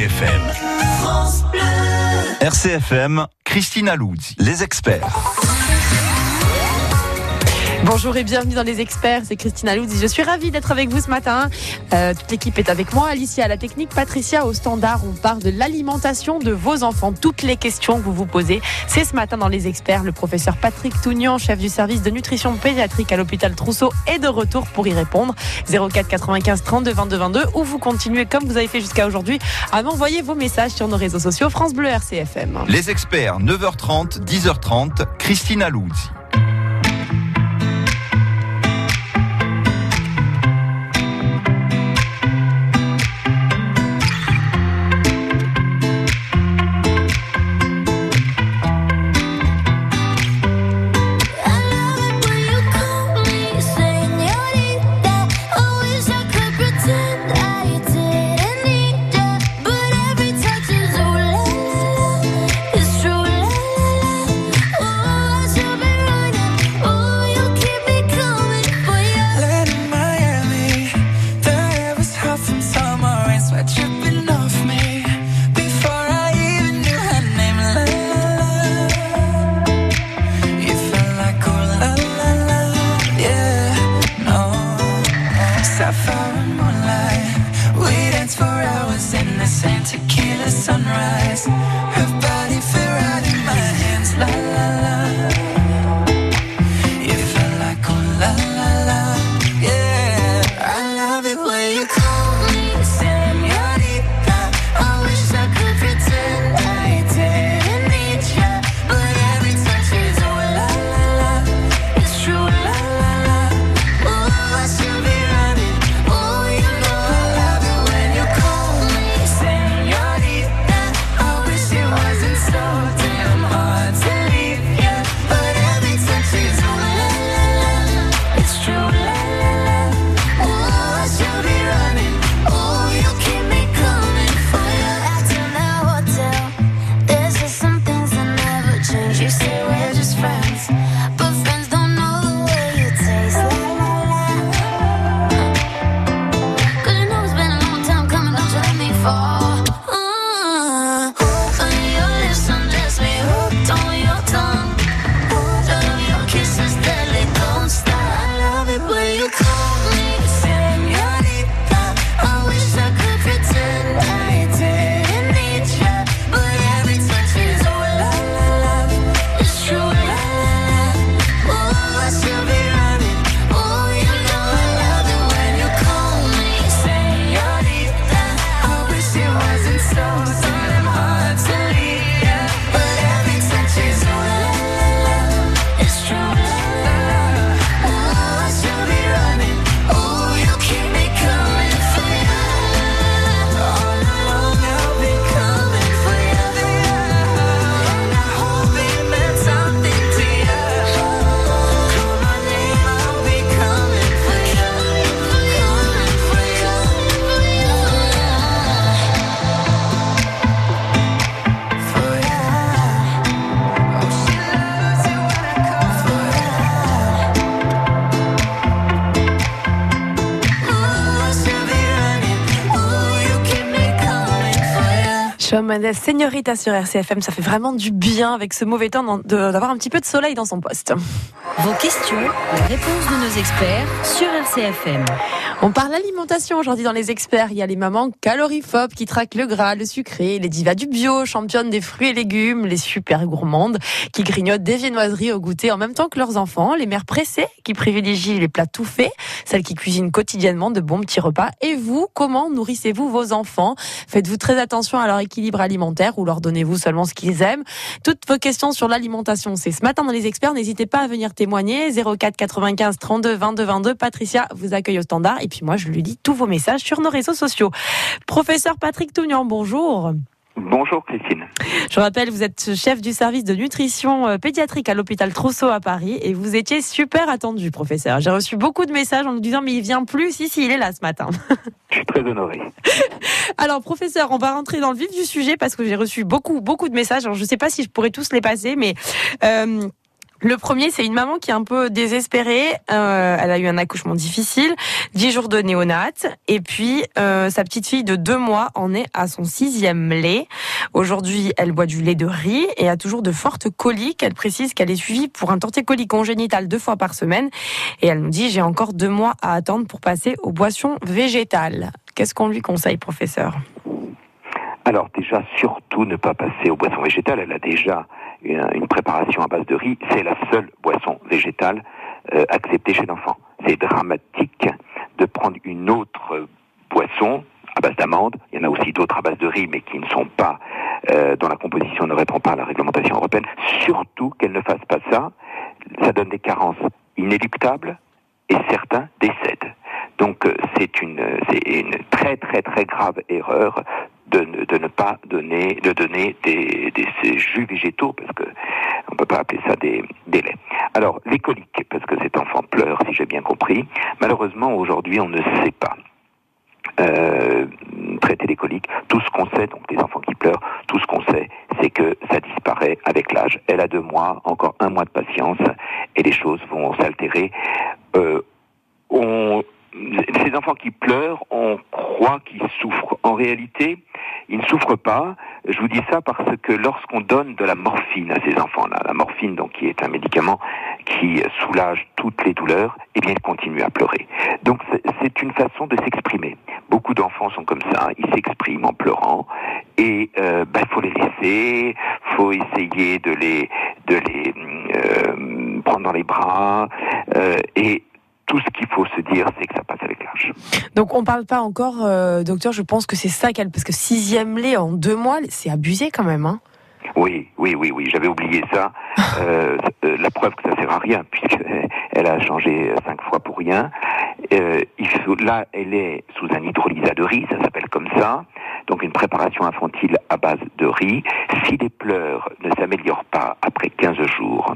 RCFM. France Bleu. RCFM, Christina Luzzi, les experts. Bonjour et bienvenue dans Les Experts, c'est Christina Luzzi. Je suis ravie d'être avec vous ce matin. Toute l'équipe est avec moi. Alicia à la technique, Patricia au standard. On parle de l'alimentation de vos enfants. Toutes les questions que vous vous posez, c'est ce matin dans Les Experts. Le professeur Patrick Tougnan, chef du service de nutrition pédiatrique à l'hôpital Trousseau, est de retour pour y répondre. 04 95 32 22 22 ou vous continuez comme vous avez fait jusqu'à aujourd'hui à m'envoyer vos messages sur nos réseaux sociaux France Bleu RCFM. Les Experts, 9h30, 10h30, Christina Luzzi. Shawn Mendes, Señorita sur RCFM, ça fait vraiment du bien avec ce mauvais temps d'avoir un petit peu de soleil dans son poste. Vos questions, les réponses de nos experts sur RCFM. On parle alimentation aujourd'hui dans Les Experts. Il y a les mamans caloriphobes qui traquent le gras, le sucré, les divas du bio, championnes des fruits et légumes, les super gourmandes qui grignotent des viennoiseries au goûter en même temps que leurs enfants, les mères pressées qui privilégient les plats tout faits, celles qui cuisinent quotidiennement de bons petits repas. Et vous, comment nourrissez-vous vos enfants ? Faites-vous très attention à leur équilibre alimentaire ou leur donnez-vous seulement ce qu'ils aiment ? Toutes vos questions sur l'alimentation, c'est ce matin dans Les Experts. N'hésitez pas à venir témoigner. 04 95 32 22 22. Patricia vous accueille au standard. Et puis moi, je lui lis tous vos messages sur nos réseaux sociaux. Professeur Patrick Tougnan, bonjour. Bonjour Christine. Je rappelle, vous êtes chef du service de nutrition pédiatrique à l'hôpital Trousseau à Paris et vous étiez super attendu, professeur. J'ai reçu beaucoup de messages en nous disant mais il vient plus. Si, il est là ce matin. Je suis très honoré. Alors professeur, on va rentrer dans le vif du sujet parce que j'ai reçu beaucoup de messages. Alors je ne sais pas si je pourrais tous les passer, mais Le premier, c'est une maman qui est un peu désespérée. Elle a eu un accouchement difficile, 10 jours de néonate. Et puis, sa petite fille de 2 mois en est à son 6e lait. Aujourd'hui, elle boit du lait de riz et a toujours de fortes coliques. Elle précise qu'elle est suivie pour un torticolis congénital 2 fois par semaine. Et elle nous dit, j'ai encore 2 mois à attendre pour passer aux boissons végétales. Qu'est-ce qu'on lui conseille, professeur ? Alors déjà, surtout ne pas passer aux boissons végétales. Elle a déjà une préparation à base de riz. C'est la seule boisson végétale acceptée chez l'enfant. C'est dramatique de prendre une autre boisson à base d'amandes. Il y en a aussi d'autres à base de riz, mais qui ne sont pas, dont la composition ne répond pas à la réglementation européenne. Surtout qu'elle ne fasse pas ça. Ça donne des carences inéluctables et certains décèdent. Donc c'est une très très très grave erreur de ne pas donner ces jus végétaux, parce que on peut pas appeler ça des laits. Alors les coliques, parce que cet enfant pleure, si j'ai bien compris. Malheureusement aujourd'hui on ne sait pas traiter les coliques. Tout ce qu'on sait, donc les enfants qui pleurent, tout ce qu'on sait, c'est que ça disparaît avec l'âge. Elle a 2 mois, encore 1 mois de patience, et les choses vont s'altérer. Ces enfants qui pleurent, on croit qu'ils souffrent. En réalité, ils ne souffrent pas. Je vous dis ça parce que lorsqu'on donne de la morphine à ces enfants-là, la morphine, donc, qui est un médicament qui soulage toutes les douleurs, eh bien, ils continuent à pleurer. Donc, c'est une façon de s'exprimer. Beaucoup d'enfants sont comme ça, ils s'expriment en pleurant, et faut les laisser, faut essayer de les prendre dans les bras, et tout ce qu'il faut se dire, c'est que ça passe avec l'âge. Donc on parle pas encore, docteur, je pense que c'est ça parce que 6e lait en 2 mois, c'est abusé quand même, hein. Oui, j'avais oublié ça. La preuve que ça sert à rien, puisqu'elle a changé 5 fois pour rien. Là, elle est sous un hydrolysa de riz, ça s'appelle comme ça. Donc une préparation infantile à base de riz. Si les pleurs ne s'améliorent pas après 15 jours,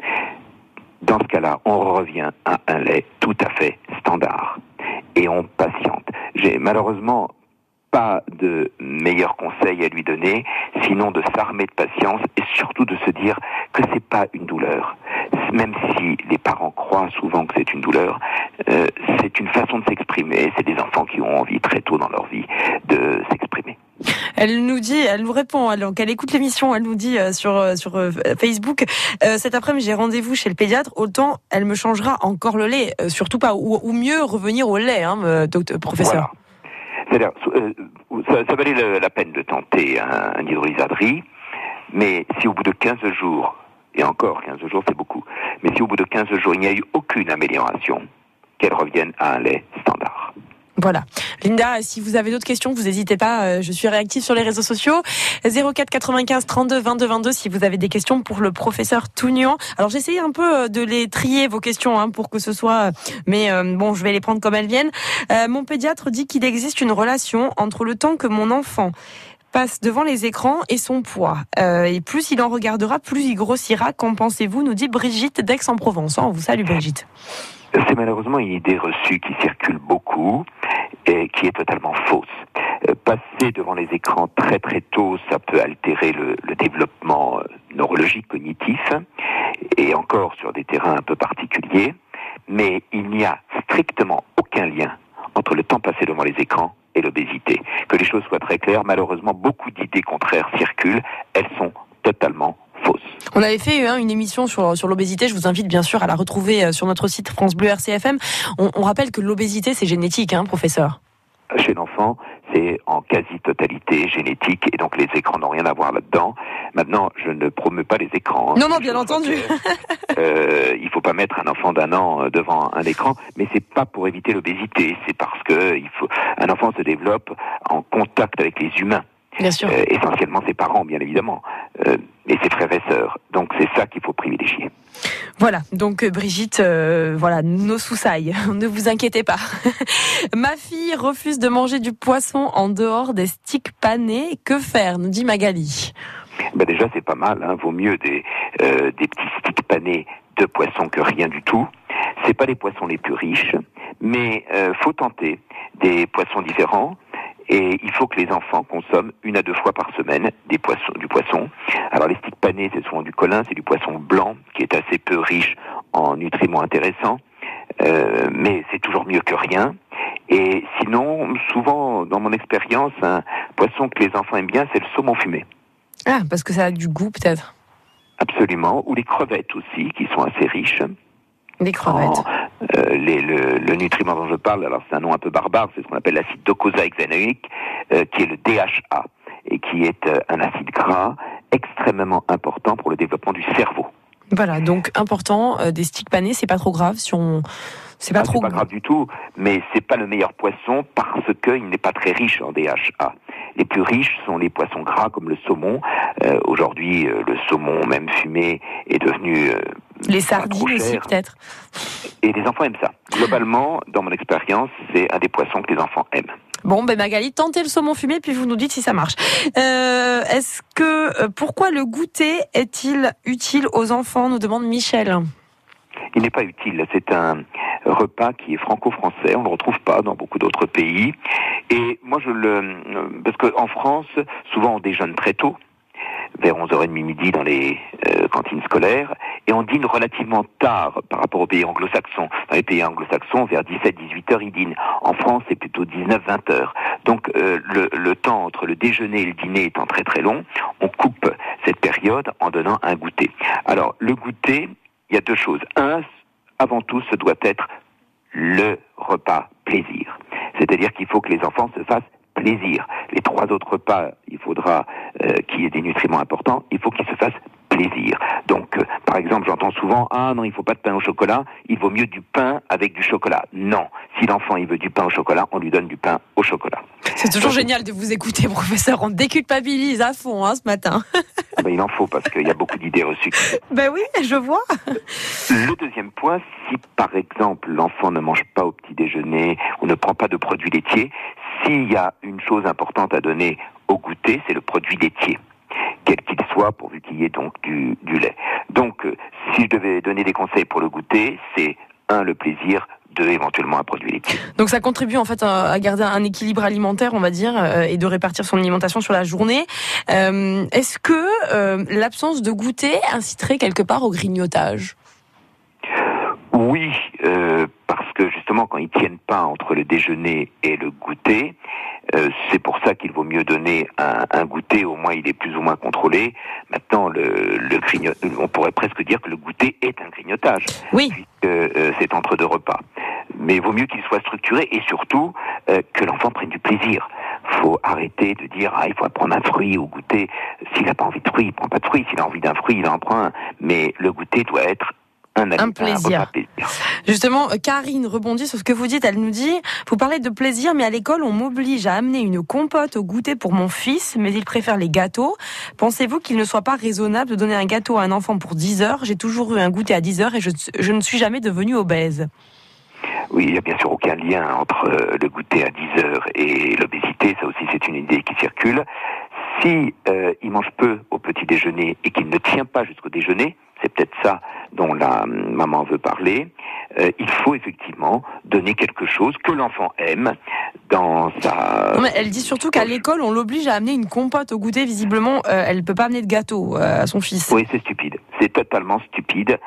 dans ce cas-là, on revient à un lait tout à fait standard. Et on patiente. J'ai malheureusement pas de meilleur conseil à lui donner, sinon de s'armer de patience et surtout de se dire que c'est pas une douleur. Même si les parents croient souvent que c'est une douleur, c'est une façon de s'exprimer. C'est des enfants qui ont envie très tôt dans leur vie de s'exprimer. Elle nous répond, alors qu'elle écoute l'émission, elle nous dit sur Facebook, cet après-midi j'ai rendez-vous chez le pédiatre, autant elle me changera encore le lait, surtout pas, ou mieux revenir au lait, docteur, professeur. Voilà. C'est-à-dire, ça valait la peine de tenter un hydrolysa de riz, mais si au bout de 15 jours, et encore 15 jours c'est beaucoup, mais si au bout de 15 jours il n'y a eu aucune amélioration, qu'elle revienne à un lait standard. Voilà. Linda, si vous avez d'autres questions, vous n'hésitez pas, je suis réactive sur les réseaux sociaux. 04 95 32 22 22 si vous avez des questions pour le professeur Tougnan. Alors j'essaye un peu de les trier vos questions pour que ce soit... Mais je vais les prendre comme elles viennent. Mon pédiatre dit qu'il existe une relation entre le temps que mon enfant passe devant les écrans et son poids. Et plus il en regardera, plus il grossira. Qu'en pensez-vous, nous dit Brigitte d'Aix-en-Provence. On vous salue Brigitte. C'est malheureusement une idée reçue qui circule beaucoup et qui est totalement fausse. Passer devant les écrans très très tôt, ça peut altérer le développement neurologique, cognitif, et encore sur des terrains un peu particuliers, mais il n'y a strictement aucun lien entre le temps passé devant les écrans et l'obésité. Que les choses soient très claires, malheureusement beaucoup d'idées contraires circulent, elles sont totalement fausses. On avait fait une émission sur l'obésité, je vous invite bien sûr à la retrouver sur notre site France Bleu RCFM. On rappelle que l'obésité c'est génétique, professeur. Chez l'enfant, c'est en quasi-totalité génétique et donc les écrans n'ont rien à voir là-dedans. Maintenant, je ne promeux pas les écrans. Non, bien entendu. Il faut pas mettre un enfant d'1 an devant un écran, mais c'est pas pour éviter l'obésité, c'est parce que un enfant se développe en contact avec les humains. Bien sûr. Essentiellement ses parents, bien évidemment, et ses frères et sœurs. Donc c'est ça qu'il faut privilégier. Voilà, donc Brigitte, nos soussailles, ne vous inquiétez pas. Ma fille refuse de manger du poisson en dehors des sticks panés. Que faire, nous dit Magali. Déjà c'est pas mal, vaut mieux des petits sticks panés de poisson que rien du tout. C'est pas les poissons les plus riches, mais faut tenter des poissons différents. Et il faut que les enfants consomment 1 à 2 fois par semaine du poisson. Alors les sticks panés, c'est souvent du colin, c'est du poisson blanc qui est assez peu riche en nutriments intéressants, mais c'est toujours mieux que rien. Et sinon, souvent, dans mon expérience, un poisson que les enfants aiment bien, c'est le saumon fumé. Ah, parce que ça a du goût peut-être. Absolument, ou les crevettes aussi, qui sont assez riches. Les crevettes. Le nutriment dont je parle, alors c'est un nom un peu barbare, c'est ce qu'on appelle l'acide docosahexaénoïque, qui est le DHA, et qui est un acide gras extrêmement important pour le développement du cerveau. Voilà, donc important, des sticks panés, c'est pas trop grave si on... C'est pas grave du tout, mais c'est pas le meilleur poisson parce qu'il n'est pas très riche en DHA. Les plus riches sont les poissons gras comme le saumon. Aujourd'hui, le saumon, même fumé, est devenu les sardines aussi, peut-être. Et les enfants aiment ça. Globalement, dans mon expérience, c'est un des poissons que les enfants aiment. Bon, Magali, tentez le saumon fumé, puis vous nous dites si ça marche. Pourquoi le goûter est-il utile aux enfants, nous demande Michel. Il n'est pas utile. C'est un repas qui est franco-français. On ne le retrouve pas dans beaucoup d'autres pays. Et moi, parce qu'en France, souvent on déjeune très tôt, vers 11h30 midi dans les cantines scolaires, et on dîne relativement tard par rapport aux pays anglo-saxons. Dans les pays anglo-saxons, vers 17-18h, ils dînent. En France, c'est plutôt 19-20h. Donc, le temps entre le déjeuner et le dîner étant très très long, on coupe cette période en donnant un goûter. Alors, le goûter, il y a 2 choses. Avant tout, ce doit être le repas plaisir. C'est-à-dire qu'il faut que les enfants se fassent plaisir. Les 3 autres repas, il faudra qu'il y ait des nutriments importants, il faut qu'ils se fassent plaisir. Donc, par exemple, j'entends souvent, non, il faut pas de pain au chocolat, il vaut mieux du pain avec du chocolat. Non, si l'enfant il veut du pain au chocolat, on lui donne du pain au chocolat. C'est toujours génial de vous écouter, professeur, on déculpabilise à fond ce matin. Il en faut, parce qu'il y a beaucoup d'idées reçues. Oui, je vois. Le deuxième point, si par exemple l'enfant ne mange pas au petit déjeuner ou ne prend pas de produits laitiers, s'il y a une chose importante à donner au goûter, c'est le produit laitier, quel qu'il soit, pourvu qu'il y ait donc du lait. Donc, si je devais donner des conseils pour le goûter, c'est 1, le plaisir, 2, éventuellement un produit laitier. Donc ça contribue en fait à garder un équilibre alimentaire, on va dire, et de répartir son alimentation sur la journée. Est-ce que l'absence de goûter inciterait quelque part au grignotage ? Oui, parce que justement, quand ils tiennent pas entre le déjeuner et le goûter, c'est pour ça qu'il vaut mieux donner un goûter, au moins il est plus ou moins contrôlé. Maintenant, le grignotage, on pourrait presque dire que le goûter est un grignotage, oui, puisque c'est entre 2 repas. Mais il vaut mieux qu'il soit structuré et surtout que l'enfant prenne du plaisir. Faut arrêter de dire il faut prendre un fruit au goûter. S'il n'a pas envie de fruit, il prend pas de fruit. S'il a envie d'un fruit, il en prend un. Mais le goûter doit être un plaisir. Justement, Karine rebondit sur ce que vous dites. Elle nous dit, vous parlez de plaisir, mais à l'école, on m'oblige à amener une compote au goûter pour mon fils, mais il préfère les gâteaux. Pensez-vous qu'il ne soit pas raisonnable de donner un gâteau à un enfant pour 10 heures ? J'ai toujours eu un goûter à 10 heures et je ne suis jamais devenue obèse. Oui, il n'y a bien sûr aucun lien entre le goûter à 10 heures et l'obésité. Ça aussi, c'est une idée qui circule. Si il mange peu au petit déjeuner et qu'il ne tient pas jusqu'au déjeuner, c'est peut-être ça dont la maman veut parler, il faut effectivement donner quelque chose que l'enfant aime dans sa... Non, mais elle dit surtout qu'à l'école, on l'oblige à amener une compote au goûter. Visiblement, elle ne peut pas amener de gâteau à son fils. Oui, c'est stupide. C'est totalement stupide.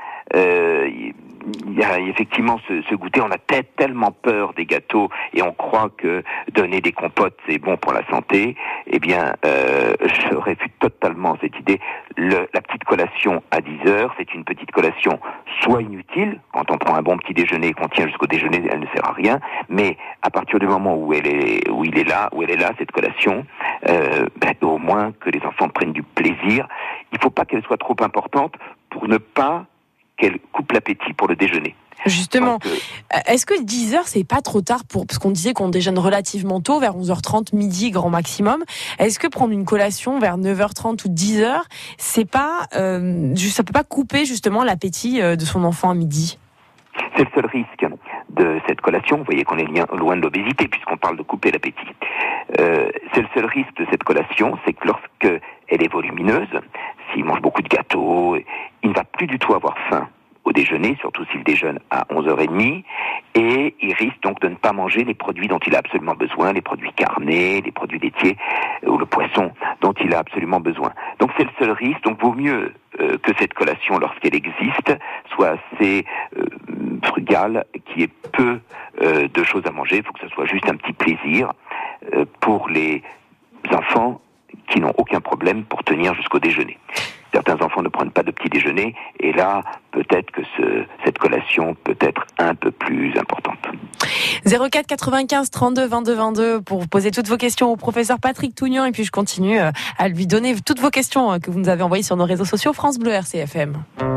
Il y a effectivement ce goûter, on a tellement peur des gâteaux et on croit que donner des compotes c'est bon pour la santé. Eh bien, je réfute totalement cette idée. La petite collation à 10 heures, c'est une petite collation soit inutile, quand on prend un bon petit déjeuner et qu'on tient jusqu'au déjeuner, elle ne sert à rien, mais à partir du moment où elle est là, cette collation, au moins que les enfants prennent du plaisir. Il ne faut pas qu'elle soit trop importante pour ne pas qu'elle coupe l'appétit pour le déjeuner. Justement, donc, est-ce que 10 heures, c'est pas trop tard parce qu'on disait qu'on déjeune relativement tôt, vers 11h30, midi, grand maximum. Est-ce que prendre une collation vers 9h30 ou 10h, ça peut pas couper justement l'appétit de son enfant à midi ? C'est le seul risque de cette collation. Vous voyez qu'on est loin de l'obésité puisqu'on parle de couper l'appétit. C'est le seul risque de cette collation, c'est que lorsque elle est volumineuse, s'il mange beaucoup de gâteaux, il ne va plus du tout avoir faim au déjeuner, surtout s'il déjeune à 11h30, et il risque donc de ne pas manger les produits dont il a absolument besoin, les produits carnés, les produits laitiers ou le poisson dont il a absolument besoin. Donc c'est le seul risque, donc vaut mieux que cette collation, lorsqu'elle existe, soit assez frugale, qu'il y ait peu de choses à manger. Il faut que ce soit juste un petit plaisir pour les enfants qui n'ont aucun problème pour tenir jusqu'au déjeuner. Certains enfants ne prennent pas de petit déjeuner, et là, peut-être que cette collation peut être un peu plus importante. 04 95 32 22 22 pour poser toutes vos questions au professeur Patrick Tougnan, et puis je continue à lui donner toutes vos questions que vous nous avez envoyées sur nos réseaux sociaux France Bleu RCFM.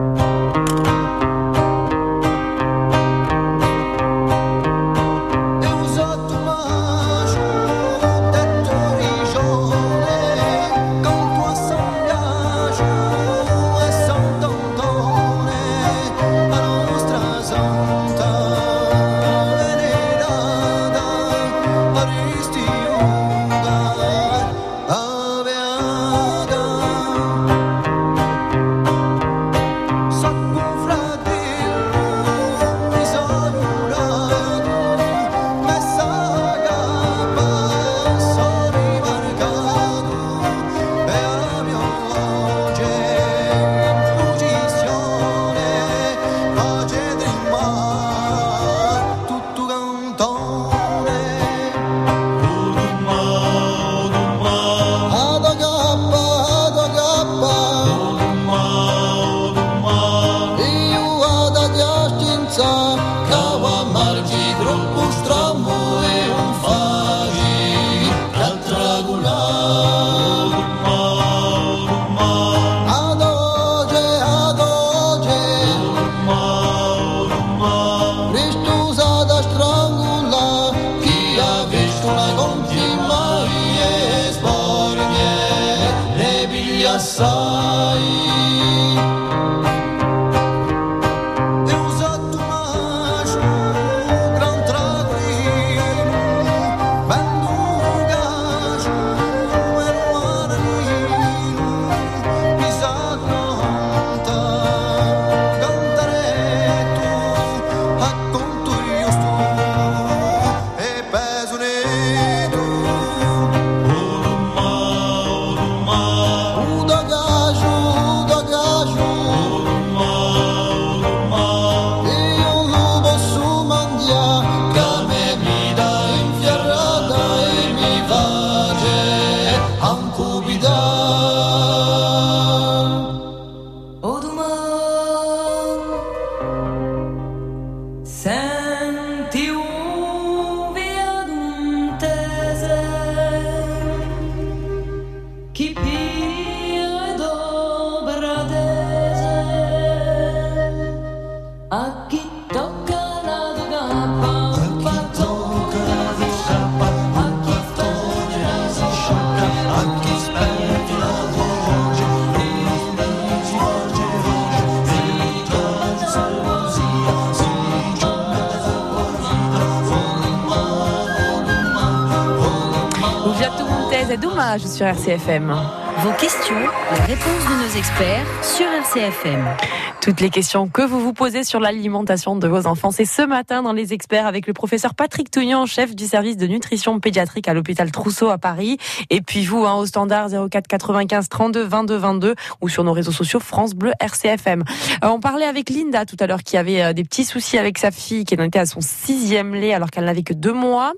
Dommage sur RCFM. Vos questions, les réponses de nos experts sur RCFM. Toutes les questions que vous vous posez sur l'alimentation de vos enfants, c'est ce matin dans Les Experts avec le professeur Patrick Tougnan, chef du service de nutrition pédiatrique à l'hôpital Trousseau à Paris. Et puis vous, au standard 04 95 32 22 22 ou sur nos réseaux sociaux France Bleu RCFM. On parlait avec Linda tout à l'heure qui avait des petits soucis avec sa fille qui en était à son 6e lait alors qu'elle n'avait que 2 mois.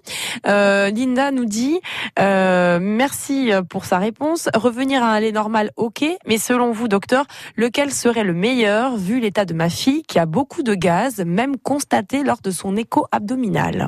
Linda nous dit merci pour sa réponse. Revenir à un lait normal, ok, mais selon vous, docteur, lequel serait le meilleur vu l'état de ma fille qui a beaucoup de gaz, même constaté lors de son écho abdominal?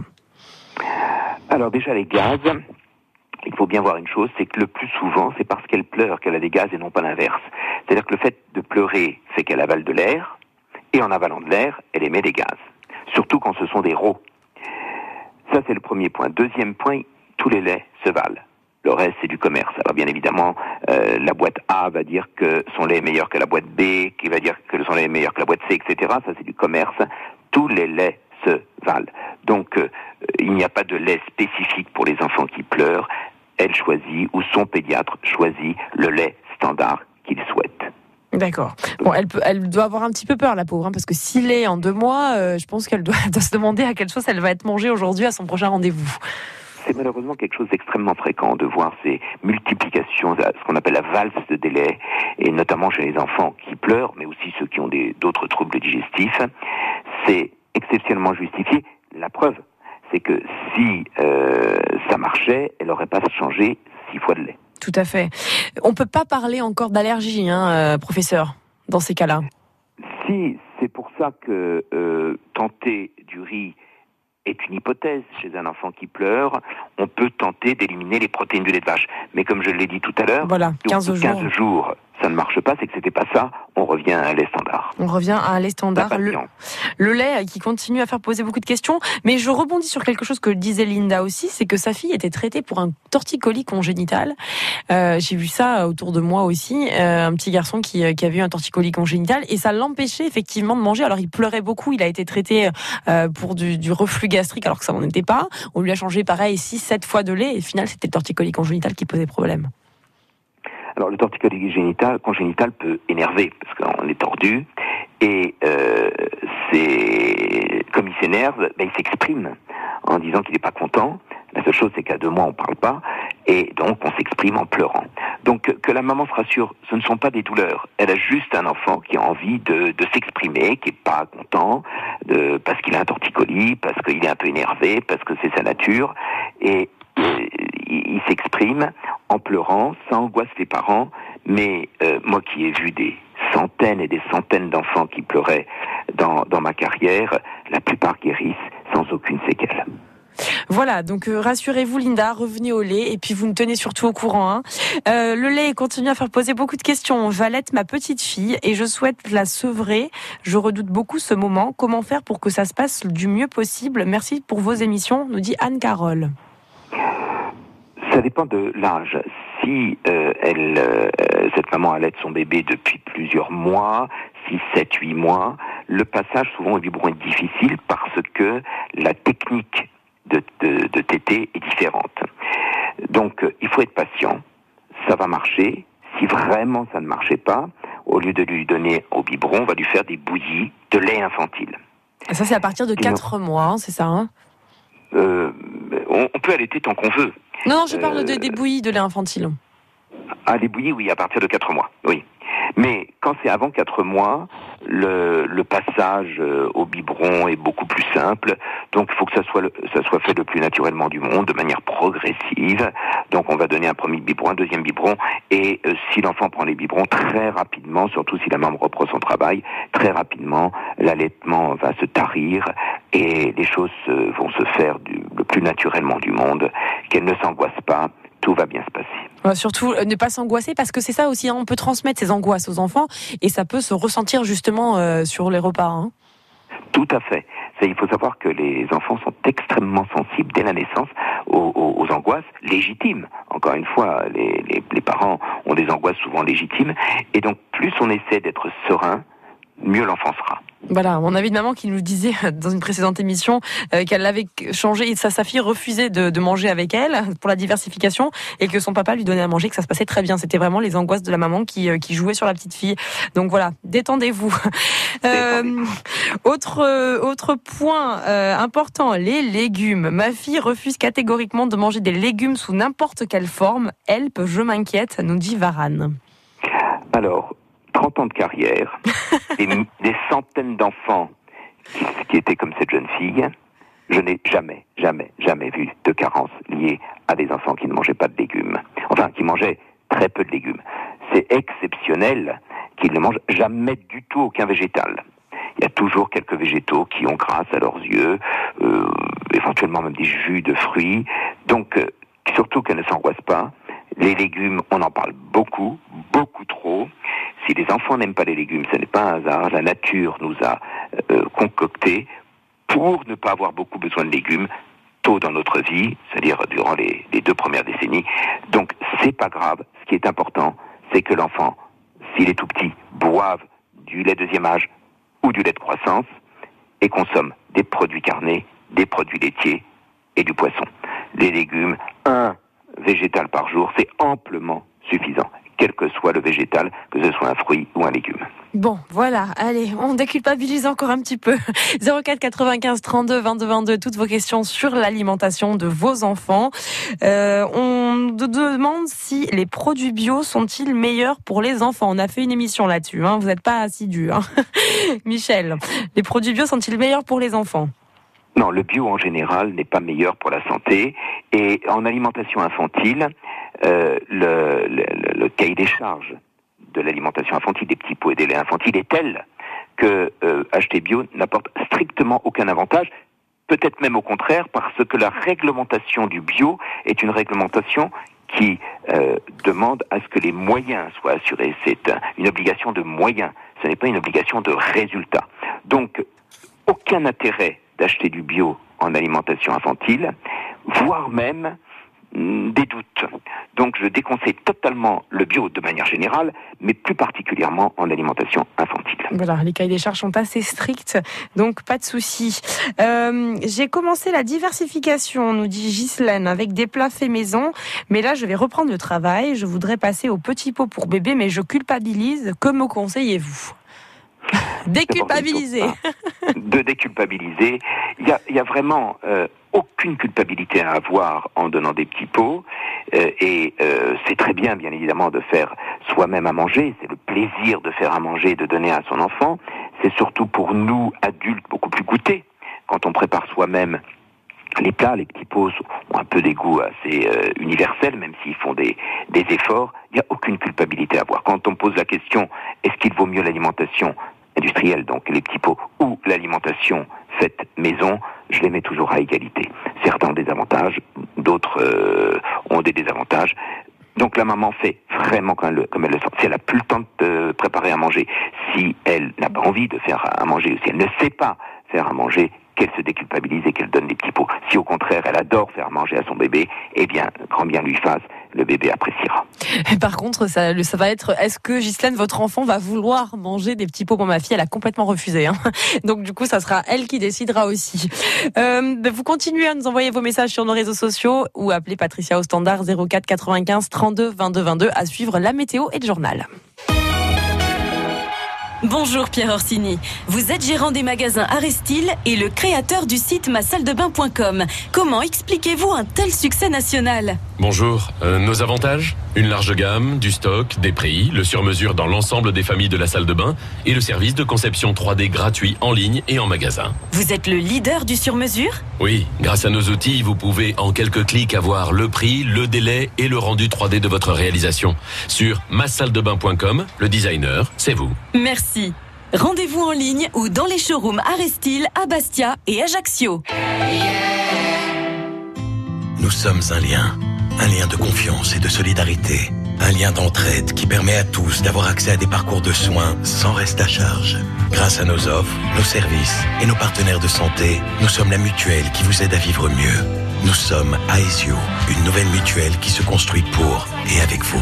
Alors déjà les gaz, il faut bien voir une chose, c'est que le plus souvent, c'est parce qu'elle pleure qu'elle a des gaz et non pas l'inverse. C'est-à-dire que le fait de pleurer fait qu'elle avale de l'air, et en avalant de l'air, elle émet des gaz. Surtout quand ce sont des rots. Ça, c'est le premier point. Deuxième point, tous les laits se valent. Le reste, c'est du commerce. Alors bien évidemment, la boîte A va dire que son lait est meilleur que la boîte B, qui va dire que son lait est meilleur que la boîte C, etc. Ça, c'est du commerce. Tous les laits se valent. Donc, il n'y a pas de lait spécifique pour les enfants qui pleurent. Elle choisit, ou son pédiatre choisit, le lait standard qu'il souhaite. D'accord. Bon, elle doit avoir un petit peu peur, la pauvre, parce que s'il est en 2 mois, je pense qu'elle doit se demander à quelle chose elle va être mangée aujourd'hui à son prochain rendez-vous. C'est malheureusement quelque chose d'extrêmement fréquent de voir ces multiplications, ce qu'on appelle la valse de délai, et notamment chez les enfants qui pleurent, mais aussi ceux qui ont d'autres troubles digestifs. C'est exceptionnellement justifié. La preuve, c'est que si ça marchait, elle n'aurait pas changé 6 fois de lait. Tout à fait. On peut pas parler encore d'allergie, professeur, dans ces cas-là. Si, c'est pour ça que tenter du riz est une hypothèse chez un enfant qui pleure. On peut tenter d'éliminer les protéines du lait de vache. Mais comme je l'ai dit tout à l'heure, voilà, 15 jours, ça ne marche pas, c'est que c'était pas ça. On revient à lait standard. On revient à lait standard. Le lait qui continue à faire poser beaucoup de questions. Mais je rebondis sur quelque chose que disait Linda aussi, c'est que sa fille était traitée pour un torticolis congénital. J'ai vu ça autour de moi aussi, un petit garçon qui avait eu un torticolis congénital et ça l'empêchait effectivement de manger. Alors il pleurait beaucoup, il a été traité pour du reflux gastrique alors que ça n'en était pas. On lui a changé pareil 6-7 fois de lait et au final c'était le torticolis congénital qui posait problème. Alors le torticolis congénital peut énerver parce qu'on est tordu et comme il s'énerve, il s'exprime en disant qu'il n'est pas content. La seule chose c'est qu'à 2 mois on parle pas et donc on s'exprime en pleurant. Donc que la maman se rassure, ce ne sont pas des douleurs. Elle a juste un enfant qui a envie de s'exprimer, qui est pas content parce qu'il a un torticolis, parce qu'il est un peu énervé, parce que c'est sa nature et il s'exprime en pleurant, ça angoisse les parents, mais moi qui ai vu des centaines et des centaines d'enfants qui pleuraient dans ma carrière, la plupart guérissent sans aucune séquelle. Voilà, donc rassurez-vous Linda, revenez au lait et puis vous me tenez surtout au courant. Le lait continue à faire poser beaucoup de questions. Valette, ma petite fille, et je souhaite la sevrer. Je redoute beaucoup ce moment. Comment faire pour que ça se passe du mieux possible ? Merci pour vos émissions, nous dit Anne-Carole. Ça dépend de l'âge. Si cette maman allait son bébé depuis plusieurs mois, 6, 7, 8 mois, le passage souvent au biberon est difficile parce que la technique de téter est différente. Donc il faut être patient, ça va marcher. Si vraiment ça ne marchait pas, au lieu de lui donner au biberon, on va lui faire des bouillies de lait infantile. Et ça c'est à partir de 4 mois, c'est ça on peut allaiter tant qu'on veut. Non, je parle des bouillies de lait infantile. Ah, les bouillies, oui, à partir de 4 mois, oui. Mais quand c'est avant 4 mois, le passage au biberon est beaucoup plus simple. Donc il faut que ça soit fait le plus naturellement du monde, de manière progressive. Donc on va donner un premier biberon, un deuxième biberon. Et si l'enfant prend les biberons très rapidement, surtout si la maman reprend son travail, très rapidement, l'allaitement va se tarir et les choses vont se faire le plus naturellement du monde. Qu'elle ne s'angoisse pas. Tout va bien se passer. Surtout, ne pas s'angoisser, parce que c'est ça aussi, on peut transmettre ces angoisses aux enfants, et ça peut se ressentir justement sur les repas. Tout à fait. Il faut savoir que les enfants sont extrêmement sensibles dès la naissance aux angoisses légitimes. Encore une fois, les parents ont des angoisses souvent légitimes, et donc plus on essaie d'être serein, mieux l'enfant sera. Voilà, on avait une maman qui nous disait dans une précédente émission qu'elle l'avait changé et sa fille refusait de manger avec elle pour la diversification et que son papa lui donnait à manger, que ça se passait très bien. C'était vraiment les angoisses de la maman qui jouait sur la petite fille. Donc voilà, détendez-vous. Autre point important, les légumes. Ma fille refuse catégoriquement de manger des légumes sous n'importe quelle forme. Help, je m'inquiète, nous dit Varane. Alors, 30 ans de carrière, des centaines d'enfants qui étaient comme cette jeune fille, je n'ai jamais vu de carence liée à des enfants qui ne mangeaient pas de légumes. Enfin, qui mangeaient très peu de légumes. C'est exceptionnel qu'ils ne mangent jamais du tout aucun végétal. Il y a toujours quelques végétaux qui ont grâce à leurs yeux, éventuellement même des jus de fruits. Donc, surtout qu'elles ne s'angoissent pas. Les légumes, on en parle beaucoup trop. Si les enfants n'aiment pas les légumes, ce n'est pas un hasard. La nature nous a concocté pour ne pas avoir beaucoup besoin de légumes tôt dans notre vie, c'est-à-dire durant les 2 premières décennies. Donc, c'est pas grave. Ce qui est important, c'est que l'enfant, s'il est tout petit, boive du lait deuxième âge ou du lait de croissance et consomme des produits carnés, des produits laitiers et du poisson. Les légumes, un végétal par jour, c'est amplement suffisant, quel que soit soit le végétal, que ce soit un fruit ou un légume. Bon, voilà, allez, on déculpabilise encore un petit peu. 04 95 32 22 22, toutes vos questions sur l'alimentation de vos enfants. On demande si les produits bio sont-ils meilleurs pour les enfants. On a fait une émission là-dessus, vous n'êtes pas assidus. Michel, les produits bio sont-ils meilleurs pour les enfants ? Non, le bio en général n'est pas meilleur pour la santé. Et en alimentation infantile, le cahier des charges de l'alimentation infantile, des petits pots et des laits infantiles est tel que acheter bio n'apporte strictement aucun avantage, peut-être même au contraire, parce que la réglementation du bio est une réglementation qui demande à ce que les moyens soient assurés. C'est une obligation de moyens, ce n'est pas une obligation de résultat. Donc, aucun intérêt d'acheter du bio en alimentation infantile, voire même des doutes. Donc je déconseille totalement le bio de manière générale, mais plus particulièrement en alimentation infantile. Voilà, les cahiers des charges sont assez stricts, donc pas de souci. J'ai commencé la diversification, nous dit Ghislaine, avec des plats faits maison, mais là je vais reprendre le travail, je voudrais passer aux petits pots pour bébé, mais je culpabilise, que me conseillez-vous ? Déculpabiliser. De déculpabiliser. Il y a vraiment aucune culpabilité à avoir en donnant des petits pots. Et c'est très bien évidemment, de faire soi-même à manger. C'est le plaisir de faire à manger et de donner à son enfant. C'est surtout pour nous, adultes, beaucoup plus goûté. Quand on prépare soi-même les plats, les petits pots ont un peu des goûts assez universels, même s'ils font des efforts. Il n'y a aucune culpabilité à avoir. Quand on pose la question, est-ce qu'il vaut mieux l'alimentation industrielle, donc les petits pots, ou l'alimentation faite maison, je les mets toujours à égalité. Certains ont des avantages, d'autres ont des désavantages. Donc la maman fait vraiment comme elle le sent. Si elle n'a plus le temps de préparer à manger, si elle n'a pas envie de faire à manger, ou si elle ne sait pas faire à manger, qu'elle se déculpabilise et qu'elle donne des petits pots. Si au contraire elle adore faire manger à son bébé, eh bien, grand bien lui fasse, le bébé appréciera. Par contre, ça va être, est-ce que Ghislaine, votre enfant, va vouloir manger des petits pots pour ma fille ? Elle a complètement refusé. Donc du coup, ça sera elle qui décidera aussi. Vous continuez à nous envoyer vos messages sur nos réseaux sociaux ou appelez Patricia au standard 04 95 32 22 22 à suivre la météo et le journal. Bonjour Pierre Orsini, vous êtes gérant des magasins Arestil et le créateur du site masaldebain.com. Comment expliquez-vous un tel succès national ? Bonjour, nos avantages ? Une large gamme, du stock, des prix, le sur-mesure dans l'ensemble des familles de la salle de bain et le service de conception 3D gratuit en ligne et en magasin. Vous êtes le leader du sur-mesure ? Oui, grâce à nos outils, vous pouvez en quelques clics avoir le prix, le délai et le rendu 3D de votre réalisation. Sur masaldebain.com, le designer, c'est vous. Merci. Rendez-vous en ligne ou dans les showrooms Arestil, à Bastia et Ajaccio. Nous sommes un lien de confiance et de solidarité, un lien d'entraide qui permet à tous d'avoir accès à des parcours de soins sans reste à charge. Grâce à nos offres, nos services et nos partenaires de santé, nous sommes la mutuelle qui vous aide à vivre mieux. Nous sommes Aesio, une nouvelle mutuelle qui se construit pour et avec vous.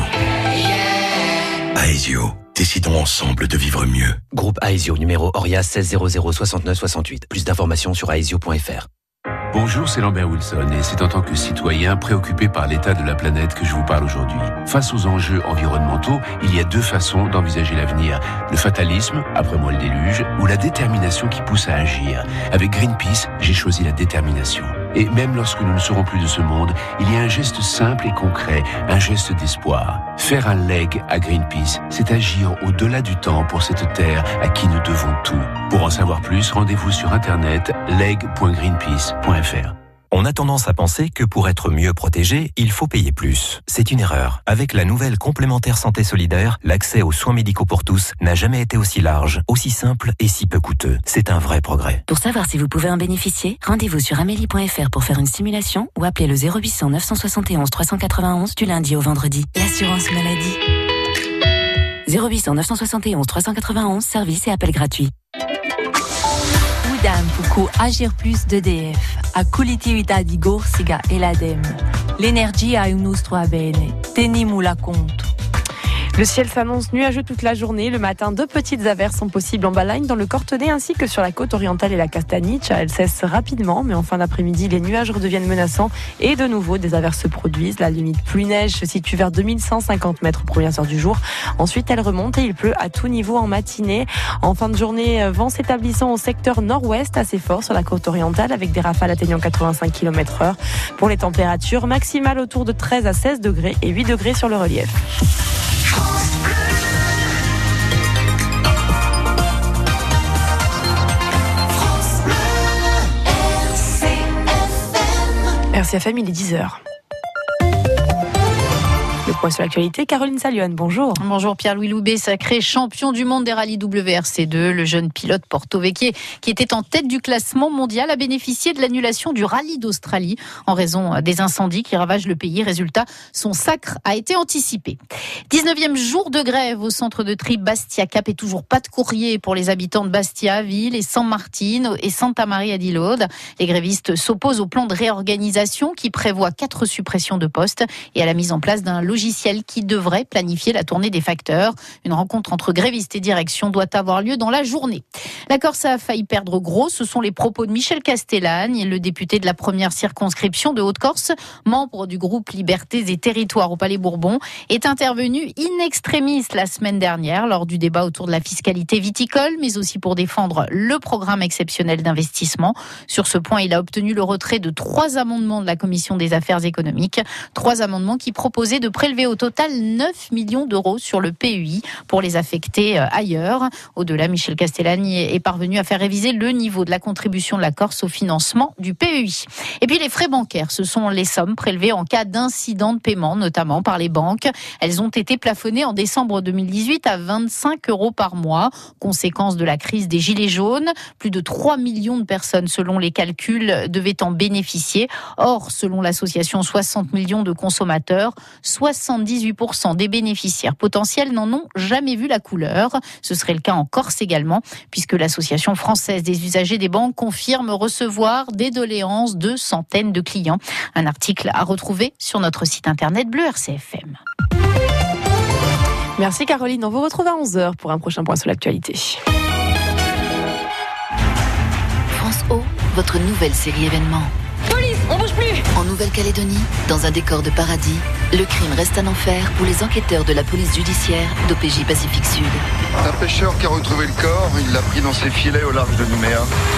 Aesio, décidons ensemble de vivre mieux. Groupe Aesio, numéro ORIA 16 00 69 68. Plus d'informations sur aesio.fr. Bonjour, c'est Lambert Wilson et c'est en tant que citoyen préoccupé par l'état de la planète que je vous parle aujourd'hui. Face aux enjeux environnementaux, il y a deux façons d'envisager l'avenir. Le fatalisme, après moi le déluge, ou la détermination qui pousse à agir. Avec Greenpeace, j'ai choisi la détermination. Et même lorsque nous ne serons plus de ce monde, il y a un geste simple et concret, un geste d'espoir. Faire un leg à Greenpeace, c'est agir au-delà du temps pour cette terre à qui nous devons tout. Pour en savoir plus, rendez-vous sur internet leg.greenpeace.fr. On a tendance à penser que pour être mieux protégé, il faut payer plus. C'est une erreur. Avec la nouvelle complémentaire santé solidaire, l'accès aux soins médicaux pour tous n'a jamais été aussi large, aussi simple et si peu coûteux. C'est un vrai progrès. Pour savoir si vous pouvez en bénéficier, rendez-vous sur amélie.fr pour faire une simulation ou appelez le 0800 971 391 du lundi au vendredi. L'assurance maladie. 0800 971 391, service et appel gratuit. Udam puku agir plus d'EDF. A collettività di Corsica e l'ADEME. L'energia è un nostro bene. Teniamo la conto. Le ciel s'annonce nuageux toute la journée. Le matin, 2 petites averses sont possibles en Balagne, dans le Cortenay ainsi que sur la côte orientale et la Castaniche. Elles cessent rapidement, mais en fin d'après-midi, les nuages redeviennent menaçants et de nouveau des averses se produisent. La limite pluie-neige se situe vers 2150 mètres aux premières heures du jour. Ensuite, elle remonte et il pleut à tout niveau en matinée. En fin de journée, vent s'établissant au secteur nord-ouest assez fort sur la côte orientale avec des rafales atteignant 85 km/h. Pour les températures maximales autour de 13 à 16 degrés et 8 degrés sur le relief. RCFM, il est 10h. Le point sur l'actualité, Caroline Salione, bonjour. Bonjour Pierre-Louis Loubet, sacré champion du monde des rallyes WRC2. Le jeune pilote porto-vecchie qui était en tête du classement mondial a bénéficié de l'annulation du rallye d'Australie en raison des incendies qui ravagent le pays. Résultat, son sacre a été anticipé. 19e jour de grève au centre de tri Bastia Cap et toujours pas de courrier pour les habitants de Bastia, Ville et San Martino et Santa Maria di Lode. Les grévistes s'opposent au plan de réorganisation qui prévoit 4 suppressions de postes et à la mise en place d'un logiciel qui devrait planifier la tournée des facteurs. Une rencontre entre grévistes et direction doit avoir lieu dans la journée. La Corse a failli perdre gros. Ce sont les propos de Michel Castellagne, le député de la première circonscription de Haute-Corse, membre du groupe Libertés et Territoires au Palais Bourbon, est intervenu in extremis la semaine dernière lors du débat autour de la fiscalité viticole, mais aussi pour défendre le programme exceptionnel d'investissement. Sur ce point, il a obtenu le retrait de 3 amendements de la Commission des affaires économiques. 3 amendements qui proposaient de prélever au total 9 millions d'euros sur le PUI pour les affecter ailleurs. Au-delà, Michel Castellagne est parvenu à faire réviser le niveau de la contribution de la Corse au financement du PUI. Et puis les frais bancaires, ce sont les sommes prélevées en cas d'incident de paiement, notamment par les banques. Elles ont été plafonnées en décembre 2018 à 25 euros par mois, conséquence de la crise des Gilets jaunes. Plus de 3 millions de personnes, selon les calculs, devaient en bénéficier. Or, selon l'association 60 millions de consommateurs, 78% des bénéficiaires potentiels n'en ont jamais vu la couleur. Ce serait le cas en Corse également, puisque l'Association française des usagers des banques confirme recevoir des doléances de centaines de clients. Un article à retrouver sur notre site internet Bleu RCFM. Merci Caroline, on vous retrouve à 11h pour un prochain point sur l'actualité. France O, votre nouvelle série événement. Police, on bouge plus! En Nouvelle-Calédonie, dans un décor de paradis, le crime reste un enfer pour les enquêteurs de la police judiciaire d'OPJ Pacifique Sud. Un pêcheur qui a retrouvé le corps, il l'a pris dans ses filets au large de Nouméa.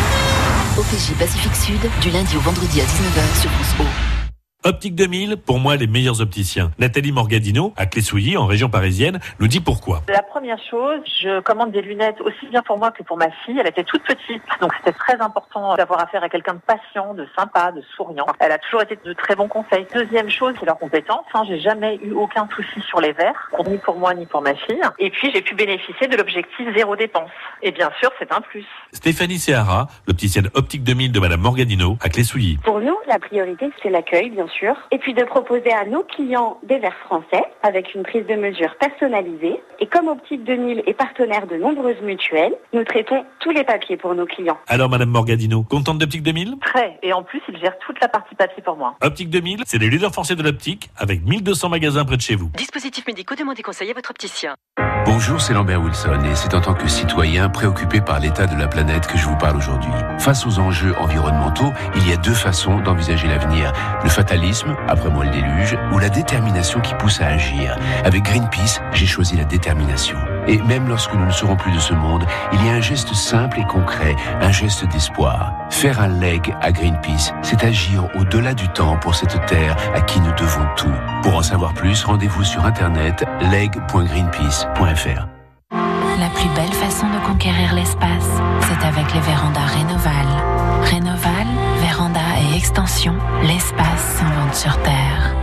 OPJ Pacifique Sud, du lundi au vendredi à 19h sur France O. Optique 2000, pour moi, les meilleurs opticiens. Nathalie Morgadino, à Clé-Souilly, en région parisienne, nous dit pourquoi. La première chose, je commande des lunettes aussi bien pour moi que pour ma fille. Elle était toute petite, donc c'était très important d'avoir affaire à quelqu'un de patient, de sympa, de souriant. Elle a toujours été de très bons conseils. Deuxième chose, c'est leur compétence. J'ai jamais eu aucun souci sur les verres, ni pour moi ni pour ma fille. Et puis, j'ai pu bénéficier de l'objectif 0 dépense. Et bien sûr, c'est un plus. Stéphanie Seara, l'opticienne Optique 2000 de Madame Morgadino, à Clé-Souilly. Pour nous, la priorité, c'est l'accueil, bien sûr. Et puis de proposer à nos clients des verres français avec une prise de mesure personnalisée. Et comme Optique 2000 est partenaire de nombreuses mutuelles, nous traitons tous les papiers pour nos clients. Alors Madame Morgadino, contente d'Optique 2000 ? Très. Et en plus, il gère toute la partie papier pour moi. Optique 2000, c'est les leaders français de l'optique avec 1200 magasins près de chez vous. Dispositifs médicaux, demandez conseil à votre opticien. Bonjour, c'est Lambert Wilson et c'est en tant que citoyen préoccupé par l'état de la planète que je vous parle aujourd'hui. Face aux enjeux environnementaux, il y a 2 façons d'envisager l'avenir. Le fatalisme, après moi le déluge, ou la détermination qui pousse à agir. Avec Greenpeace, j'ai choisi la détermination. Et même lorsque nous ne serons plus de ce monde, il y a un geste simple et concret, un geste d'espoir. Faire un leg à Greenpeace, c'est agir au-delà du temps pour cette terre à qui nous devons tout. Pour en savoir plus, rendez-vous sur internet leg.greenpeace.fr. La plus belle façon de conquérir l'espace, c'est avec les vérandas Rénoval. Rénoval, véranda et extension, l'espace s'invente sur Terre.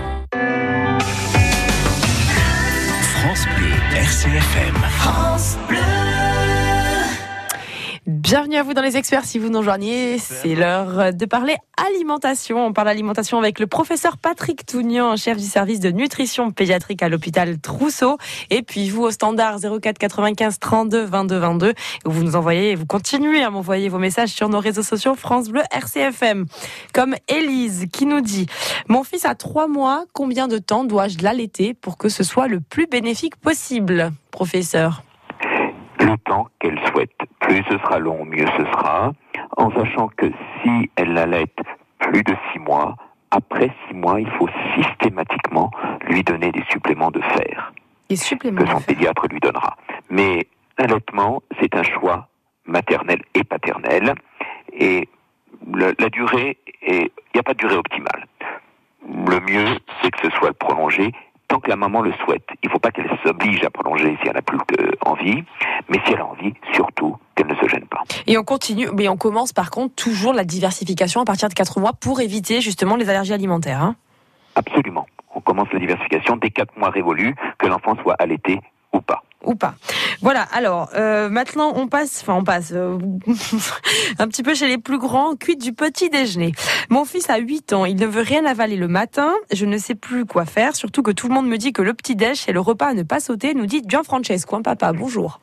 France Bleu, RCFM. France Bleu. Bienvenue à vous dans les experts. Si vous nous rejoignez, c'est l'heure de parler alimentation. On parle alimentation avec le professeur Patrick Tougnan, chef du service de nutrition pédiatrique à l'hôpital Trousseau. Et puis vous au standard 04 95 32 22 22. Vous nous envoyez, vous continuez à m'envoyer vos messages sur nos réseaux sociaux France Bleu RCFM. Comme Élise qui nous dit: mon fils a 3 mois, combien de temps dois-je l'allaiter pour que ce soit le plus bénéfique possible, professeur? Le temps qu'elle souhaite. Plus ce sera long, mieux ce sera, en sachant que si elle l'allaite plus de 6 mois, après 6 mois, il faut systématiquement lui donner des suppléments de fer. Des suppléments que son pédiatre lui donnera. Mais l'allaitement, c'est un choix maternel et paternel, et la durée, il n'y a pas de durée optimale. Le mieux, c'est que ce soit prolongé tant que la maman le souhaite. Il ne faut pas qu'elle s'oblige à prolonger si elle n'a plus envie, mais si elle a envie, surtout qu'elle ne se gêne pas. Et on continue, mais on commence par contre toujours la diversification à partir de 4 mois pour éviter justement les allergies alimentaires. Hein. Absolument. On commence la diversification dès 4 mois révolus, que l'enfant soit allaité ou pas. Ou pas. Voilà, alors maintenant on passe un petit peu chez les plus grands, cuite du petit déjeuner. Mon fils a 8 ans, il ne veut rien avaler le matin, je ne sais plus quoi faire, surtout que tout le monde me dit que le petit déj c'est le repas à ne pas sauter, nous dit Gianfrancesco, hein, papa, bonjour.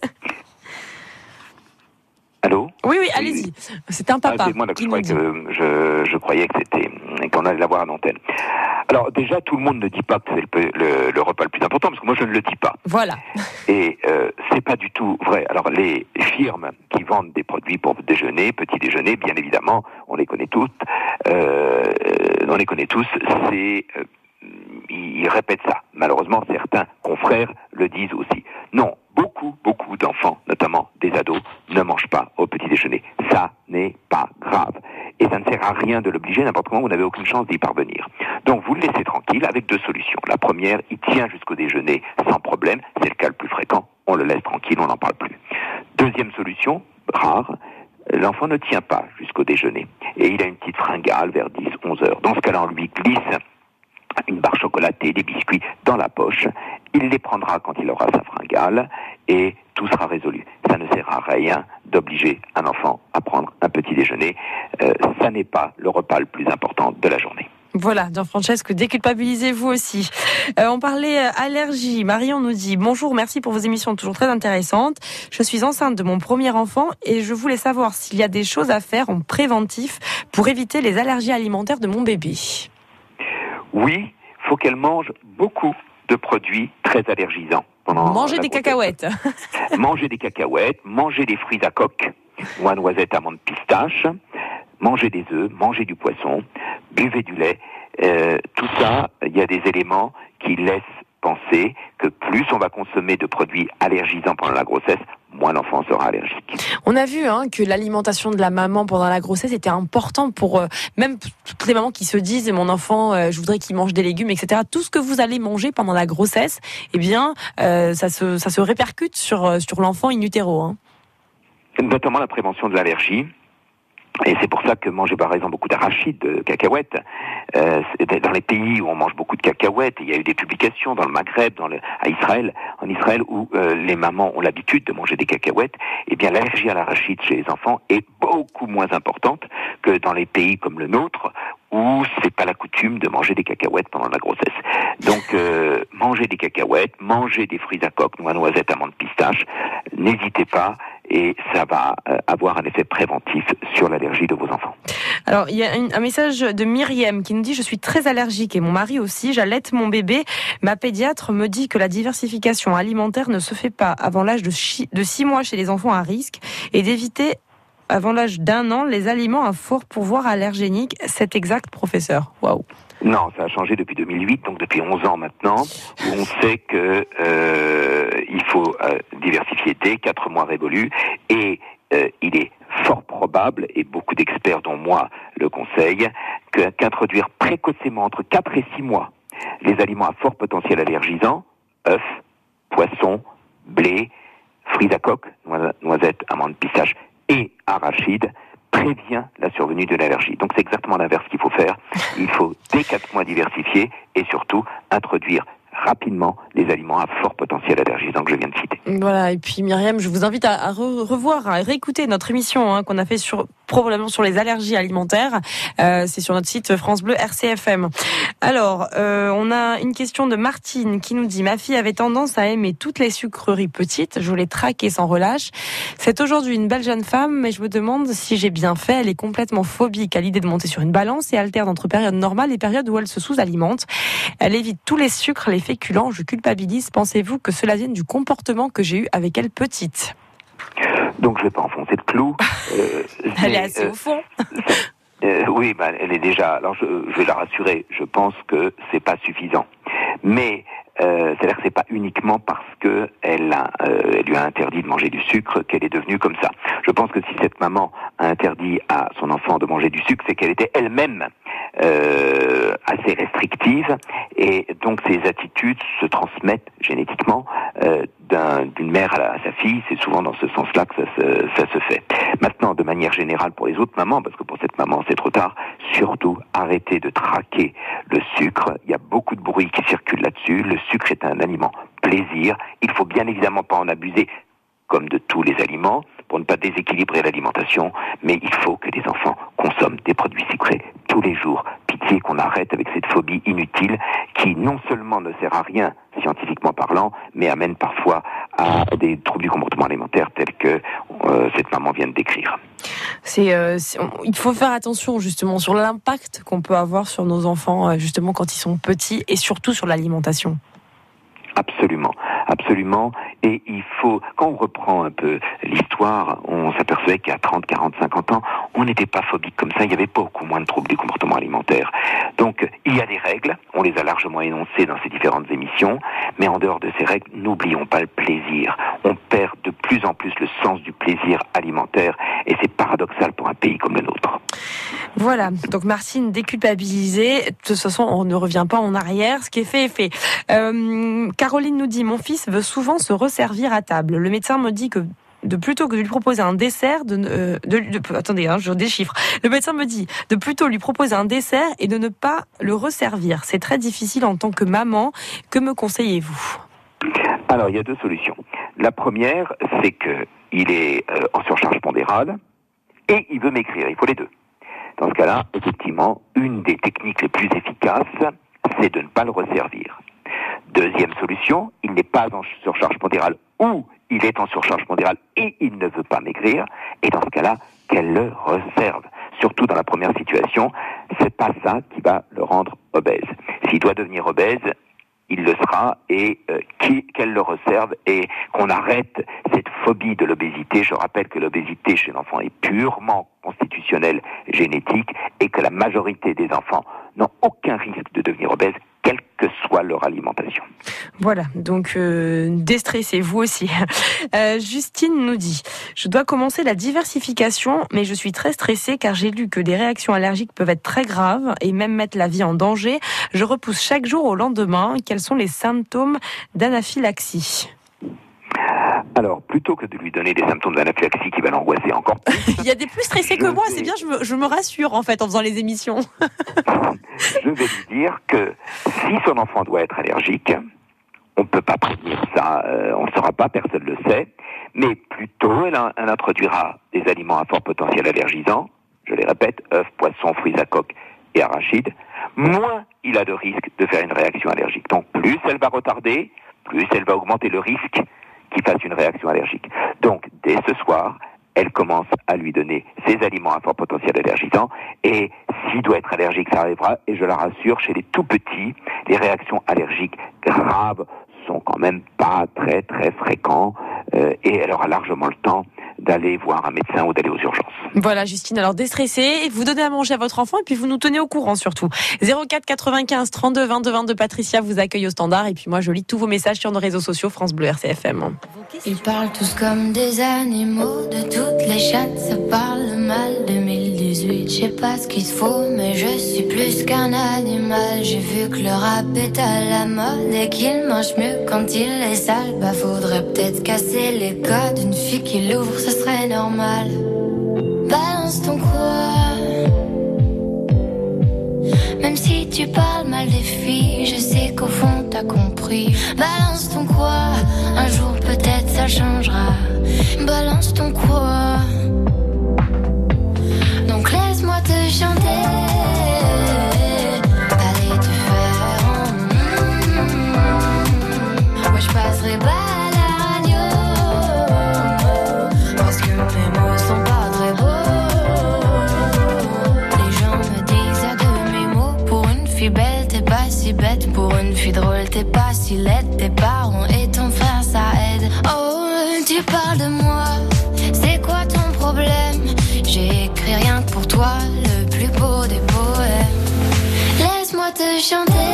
Allô ? Oui, allez-y. C'est un papa. Moi, là, je croyais que c'était qu'on allait l'avoir à l'antenne. Alors déjà, tout le monde ne dit pas que c'est le repas le plus important, parce que moi je ne le dis pas. Voilà. Et c'est pas du tout vrai. Alors les firmes qui vendent des produits pour déjeuner, petit déjeuner, bien évidemment, on les connaît tous. Ils répètent ça. Malheureusement, certains confrères le disent aussi. Non, beaucoup d'enfants, notamment des ados, ne mangent pas au petit déjeuner. Ça n'est pas grave. Et ça ne sert à rien de l'obliger, n'importe comment, vous n'avez aucune chance d'y parvenir. Donc vous le laissez tranquille avec 2 solutions. La première, il tient jusqu'au déjeuner sans problème, c'est le cas le plus fréquent, on le laisse tranquille, on n'en parle plus. Deuxième solution, rare, l'enfant ne tient pas jusqu'au déjeuner. Et il a une petite fringale vers 10-11 heures. Dans ce cas-là, on lui glisse une barre chocolatée, des biscuits dans la poche. Il les prendra quand il aura sa fringale et tout sera résolu. Ça ne sert à rien d'obliger un enfant à prendre un petit déjeuner. Ça n'est pas le repas le plus important de la journée. Voilà, Gianfrancesco, déculpabilisez-vous aussi. On parlait allergie. Marion nous dit: bonjour, merci pour vos émissions toujours très intéressantes. Je suis enceinte de mon premier enfant et je voulais savoir s'il y a des choses à faire en préventif pour éviter les allergies alimentaires de mon bébé. Oui, faut qu'elle mange beaucoup de produits très allergisants. Manger des cacahuètes. Manger des cacahuètes, manger des fruits à coque, noix, noisettes, amandes, pistaches, manger des œufs, manger du poisson, buvez du lait. Tout ça, il y a des éléments qui laissent penser que plus on va consommer de produits allergisants pendant la grossesse, moins l'enfant sera allergique. On a vu que l'alimentation de la maman pendant la grossesse était important pour même toutes les mamans qui se disent: mon enfant, je voudrais qu'il mange des légumes, etc. Tout ce que vous allez manger pendant la grossesse, eh bien, ça se répercute sur l'enfant in utero. Hein. Notamment la prévention de l'allergie. Et c'est pour ça que manger par exemple beaucoup d'arachides, de cacahuètes, dans les pays où on mange beaucoup de cacahuètes, il y a eu des publications dans le Maghreb, en Israël où les mamans ont l'habitude de manger des cacahuètes, eh bien l'allergie à l'arachide chez les enfants est beaucoup moins importante que dans les pays comme le nôtre, où c'est pas la coutume de manger des cacahuètes pendant la grossesse. Donc manger des cacahuètes, manger des fruits à coque, noix, noisettes, amandes, pistaches, n'hésitez pas, et ça va avoir un effet préventif sur l'allergie de vos enfants. Alors, il y a un message de Myriam qui nous dit: je suis très allergique et mon mari aussi, j'allaite mon bébé. Ma pédiatre me dit que la diversification alimentaire ne se fait pas avant l'âge de 6 mois chez les enfants à risque et d'éviter avant l'âge d'1 an les aliments à fort pouvoir allergénique. C'est exact, professeur? Waouh. Non, ça a changé depuis 2008, donc depuis 11 ans maintenant, où on sait que il faut diversifier dès 4 mois révolus, et il est fort probable, et beaucoup d'experts dont moi le conseillent, qu'introduire précocement entre 4 et 6 mois les aliments à fort potentiel allergisant, œufs, poissons, blé, fruits à coque, noisettes, amandes, pistaches et arachides, prévient la survenue de l'allergie. Donc c'est exactement l'inverse qu'il faut faire. Il faut dès 4 mois diversifier et surtout introduire rapidement les aliments à fort potentiel allergisant que je viens de citer. Voilà, et puis Myriam, je vous invite à revoir, à réécouter notre émission qu'on a fait probablement sur les allergies alimentaires. C'est sur notre site France Bleu RCFM. Alors, on a une question de Martine qui nous dit: ma fille avait tendance à aimer toutes les sucreries petites, je voulais traquer sans relâche. C'est aujourd'hui une belle jeune femme, mais je me demande si j'ai bien fait. Elle est complètement phobique à l'idée de monter sur une balance et alterne entre périodes normales et périodes où elle se sous-alimente. Elle évite tous les sucres, les féculents. Je culpabilise. Pensez-vous que cela vienne du comportement que j'ai eu avec elle petite? Donc je ne vais pas enfoncer le clou. Elle est assez au fond. Oui, elle est déjà. Alors je vais la rassurer. Je pense que c'est pas suffisant. Mais c'est-à-dire que c'est pas uniquement parce que elle lui a interdit de manger du sucre qu'elle est devenue comme ça. Je pense que si cette maman a interdit à son enfant de manger du sucre, c'est qu'elle était elle-même assez restrictive, et donc ces attitudes se transmettent génétiquement d'une mère à sa fille. C'est souvent dans ce sens-là que ça se fait. Maintenant, de manière générale pour les autres mamans, parce que pour cette maman c'est trop tard, surtout arrêtez de traquer le sucre. Il y a beaucoup de bruit qui circule là-dessus. Le sucre est un aliment plaisir. Il faut bien évidemment pas en abuser, comme de tous les aliments, pour ne pas déséquilibrer l'alimentation, mais il faut que les enfants consomment des produits sucrés tous les jours. Pitié qu'on arrête avec cette phobie inutile qui non seulement ne sert à rien scientifiquement parlant, mais amène parfois à des troubles du comportement alimentaire tels que cette maman vient de décrire. Il faut faire attention justement sur l'impact qu'on peut avoir sur nos enfants justement quand ils sont petits, et surtout sur l'alimentation. Absolument, absolument. Et il faut, quand on reprend un peu l'histoire, on s'apercevait qu'à 30, 40, 50 ans, on n'était pas phobique comme ça, il y avait beaucoup moins de troubles du comportement alimentaire. Donc, il y a des règles, on les a largement énoncées dans ces différentes émissions, mais en dehors de ces règles, n'oublions pas le plaisir. On perd de plus en plus le sens du plaisir alimentaire, et c'est paradoxal pour un pays comme le nôtre. Voilà, donc Martine, déculpabilisée. De toute façon, on ne revient pas en arrière. Ce qui est fait est fait. Caroline nous dit: mon fils veut souvent se resservir à table. Le médecin me dit que plutôt que de lui proposer un dessert, attendez, je déchiffre. Le médecin me dit de plutôt lui proposer un dessert et de ne pas le resservir. C'est très difficile en tant que maman. Que me conseillez-vous? Alors, il y a deux solutions. La première, c'est que il est en surcharge pondérale et il veut maigrir. Il faut les deux. Dans ce cas-là, effectivement, une des techniques les plus efficaces, c'est de ne pas le resservir. Deuxième solution, il n'est pas en surcharge pondérale ou il est en surcharge pondérale et il ne veut pas maigrir. Et dans ce cas-là, qu'elle le réserve. Surtout dans la première situation, c'est pas ça qui va le rendre obèse. S'il doit devenir obèse, il le sera, et qu'elle le réserve et qu'on arrête cette phobie de l'obésité. Je rappelle que l'obésité chez l'enfant est purement constitutionnelle, génétique, et que la majorité des enfants n'ont aucun risque de devenir obèses, quelle que soit leur alimentation. Voilà, donc déstressez-vous aussi. Justine nous dit: je dois commencer la diversification, mais je suis très stressée car j'ai lu que des réactions allergiques peuvent être très graves et même mettre la vie en danger. Je repousse chaque jour au lendemain. Quels sont les symptômes d'anaphylaxie ? Alors, plutôt que de lui donner des symptômes d'anaphylaxie qui va l'angoisser encore plus... Il y a des plus stressés que moi, c'est bien, je me rassure en fait en faisant les émissions. Je vais lui dire que si son enfant doit être allergique, on ne peut pas prévenir ça, on ne le saura pas, personne ne le sait, mais plutôt elle introduira des aliments à fort potentiel allergisant, je les répète, œufs, poissons, fruits à coque et arachides, moins il a de risque de faire une réaction allergique. Donc plus elle va retarder, plus elle va augmenter le risque qu'il fasse une réaction allergique. Donc dès ce soir, elle commence à lui donner ces aliments à fort potentiel allergisant, et s'il doit être allergique, ça arrivera, et je la rassure, chez les tout petits, les réactions allergiques graves sont quand même pas très très fréquents, et elle aura largement le temps d'aller voir un médecin ou d'aller aux urgences. Voilà Justine, alors déstressez, vous donnez à manger à votre enfant et puis vous nous tenez au courant surtout. 04 95 32 22 22, Patricia vous accueille au standard, et puis moi je lis tous vos messages sur nos réseaux sociaux France Bleu RCFM. Ils parlent tous comme des animaux, de toutes les chattes ça parle mal. 2018, je sais pas ce qu'il faut, mais je suis plus qu'un animal. J'ai vu que le rap est à la mode et qu'il mange mieux quand il est sale. Bah faudrait peut-être casser les codes, une fille qui l'ouvre ce serait normal. Balance ton quoi, Même si tu parles mal des filles, je sais qu'au fond t'as compris. Balance ton quoi, un jour peut-être ça changera. Balance ton quoi. Donc laisse-moi te chanter. Allez te faire moi je passerai pas à la radio, parce que mes mots sont pas très beaux. Les gens me disent à demi-mot. Pour une fille belle t'es pas si bête. Pour une fille drôle t'es pas si laide. Tes parents et ton frère ça aide. Oh tu parles de moi, c'est quoi ton problème? J'ai écrit rien que pour toi, le plus beau des poèmes. Laisse-moi te chanter.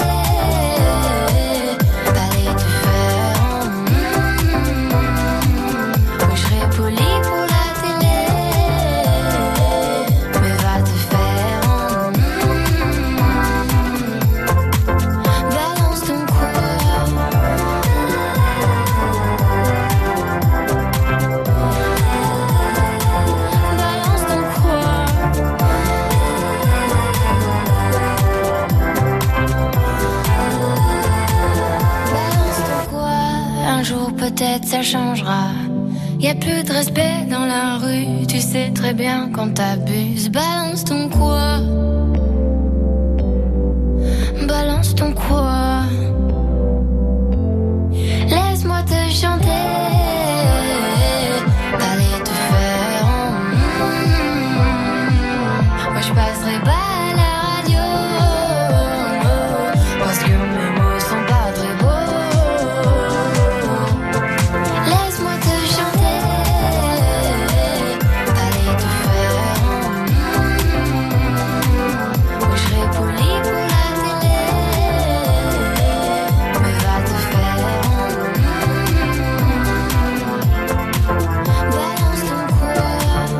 Allez te faire oui, je serai poli pour la télé, mais va te faire balance ton quoi. Balance ton quoi. Balance ton quoi. Un jour peut-être ça changera. Y a plus de respect dans la rue, tu sais très bien quand t'abuses. Balance ton quoi. Balance ton quoi. Laisse-moi te chanter. Allez te faire moi je passerai pas à la radio, parce que mes mots sont pas très beaux. Laisse-moi te chanter. Allez te faire moi je serai poli pour la télé, mais va te faire balance ton quoi.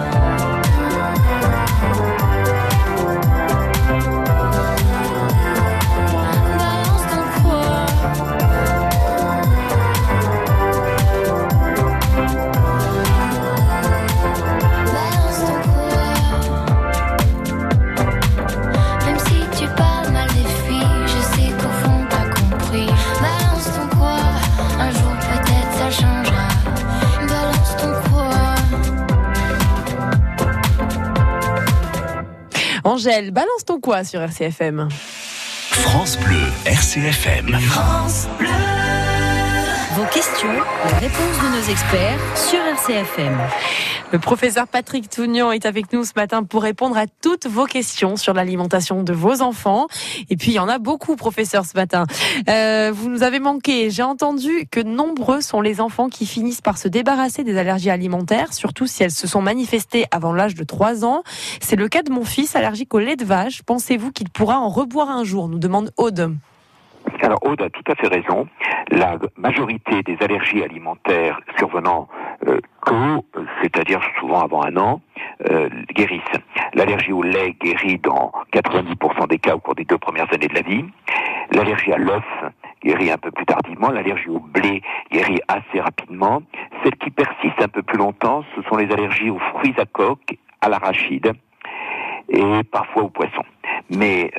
Balance ton quoi. Balance ton quoi. Même si tu parles mal des filles, je sais qu'au fond t'as compris. Balance ton quoi. Un jour peut-être ça changera. Balance ton quoi. Angèle, balance ton quoi sur RCFM. France Bleu, RCFM. France Bleu. Vos questions, les réponses de nos experts sur RCFM. Le professeur Patrick Tougnan est avec nous ce matin pour répondre à toutes vos questions sur l'alimentation de vos enfants. Et puis, il y en a beaucoup, professeur, ce matin. Vous nous avez manqué. J'ai entendu que nombreux sont les enfants qui finissent par se débarrasser des allergies alimentaires, surtout si elles se sont manifestées avant l'âge de 3 ans. C'est le cas de mon fils, allergique au lait de vache. Pensez-vous qu'il pourra en reboire un jour? Nous demande Aude. Alors Aude a tout à fait raison. La majorité des allergies alimentaires survenant tôt, c'est-à-dire souvent avant 1 an, guérissent. L'allergie au lait guérit dans 90% des cas au cours des 2 premières années de la vie. L'allergie à l'œuf guérit un peu plus tardivement. L'allergie au blé guérit assez rapidement. Celles qui persistent un peu plus longtemps, ce sont les allergies aux fruits à coque, à l'arachide et parfois aux poissons. Mais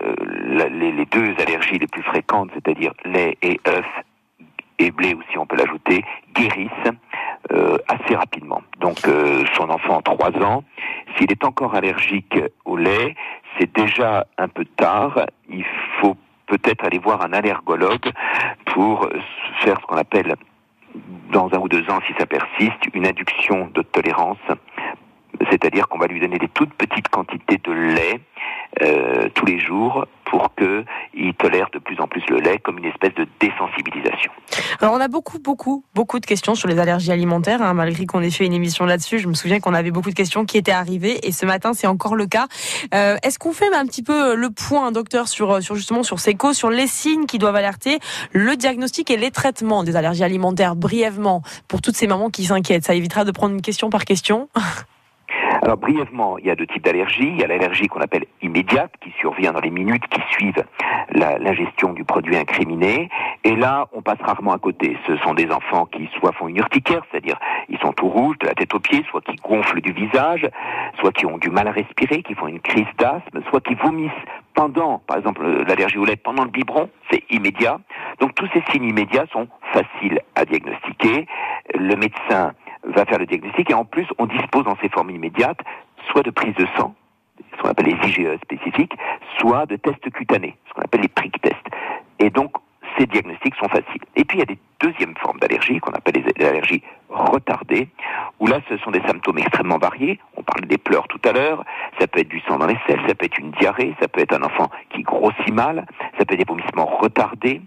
les 2 allergies les plus fréquentes, c'est-à-dire lait et œuf, et blé aussi on peut l'ajouter, guérissent assez rapidement. Donc son enfant a 3 ans, s'il est encore allergique au lait, c'est déjà un peu tard. Il faut peut-être aller voir un allergologue pour faire ce qu'on appelle, dans 1 ou 2 ans si ça persiste, une induction de tolérance. C'est-à-dire qu'on va lui donner des toutes petites quantités de lait tous les jours pour qu'il tolère de plus en plus le lait, comme une espèce de désensibilisation. Alors on a beaucoup de questions sur les allergies alimentaires, hein, malgré qu'on ait fait une émission là-dessus. Je me souviens qu'on avait beaucoup de questions qui étaient arrivées et ce matin c'est encore le cas. Est-ce qu'on fait un petit peu le point, docteur, sur justement sur ces causes, sur les signes qui doivent alerter, le diagnostic et les traitements des allergies alimentaires brièvement pour toutes ces mamans qui s'inquiètent? Ça évitera de prendre une question par question. Alors brièvement, il y a 2 types d'allergies. Il y a l'allergie qu'on appelle immédiate, qui survient dans les minutes qui suivent l'ingestion du produit incriminé. Et là, on passe rarement à côté. Ce sont des enfants qui soit font une urticaire, c'est-à-dire ils sont tout rouges de la tête aux pieds, soit qui gonflent du visage, soit qui ont du mal à respirer, qui font une crise d'asthme, soit qui vomissent pendant, par exemple, l'allergie au lait pendant le biberon, c'est immédiat. Donc tous ces signes immédiats sont faciles à diagnostiquer. Le médecin va faire le diagnostic et en plus on dispose dans ces formes immédiates soit de prise de sang, ce qu'on appelle les IgE spécifiques, soit de tests cutanés, ce qu'on appelle les prick tests. Et donc ces diagnostics sont faciles. Et puis il y a des deuxièmes formes d'allergie qu'on appelle les allergies retardées, où là ce sont des symptômes extrêmement variés. On parlait des pleurs tout à l'heure, ça peut être du sang dans les selles, ça peut être une diarrhée, ça peut être un enfant qui grossit mal, ça peut être des vomissements retardés,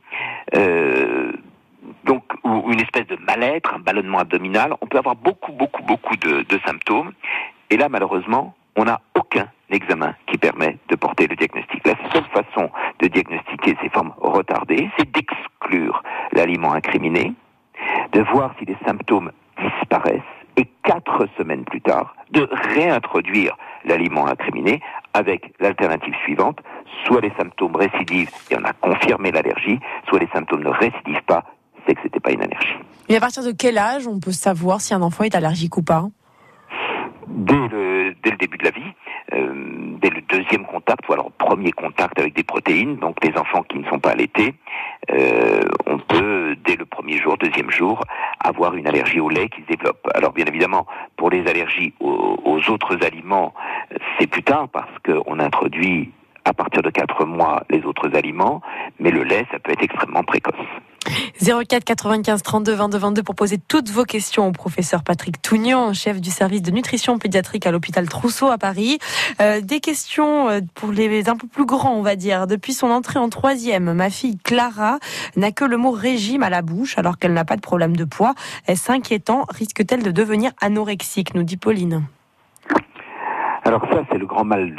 donc ou une espèce de mal-être, un ballonnement abdominal. On peut avoir beaucoup de symptômes. Et là, malheureusement, on n'a aucun examen qui permet de porter le diagnostic. La seule façon de diagnostiquer ces formes retardées, c'est d'exclure l'aliment incriminé, de voir si les symptômes disparaissent et 4 semaines plus tard, de réintroduire l'aliment incriminé avec l'alternative suivante, soit les symptômes récidivent et on a confirmé l'allergie, soit les symptômes ne récidivent pas, c'est que c'était pas une allergie. Et à partir de quel âge on peut savoir si un enfant est allergique ou pas ? Dès le début de la vie, dès le 2e contact, ou alors premier contact avec des protéines, donc les enfants qui ne sont pas allaités, on peut, dès le 1er jour, 2e jour, avoir une allergie au lait qui se développe. Alors bien évidemment, pour les allergies aux autres aliments, c'est plus tard parce qu'on introduit à partir de 4 mois les autres aliments, mais le lait, ça peut être extrêmement précoce. 04 95 32 22 22 pour poser toutes vos questions au professeur Patrick Tougnon, chef du service de nutrition pédiatrique à l'hôpital Trousseau à Paris. Des questions pour les un peu plus grands, on va dire. Depuis son entrée en 3e, ma fille Clara n'a que le mot régime à la bouche alors qu'elle n'a pas de problème de poids. Est-ce inquiétant? Risque-t-elle de devenir anorexique, nous dit Pauline. Alors ça, c'est le grand mal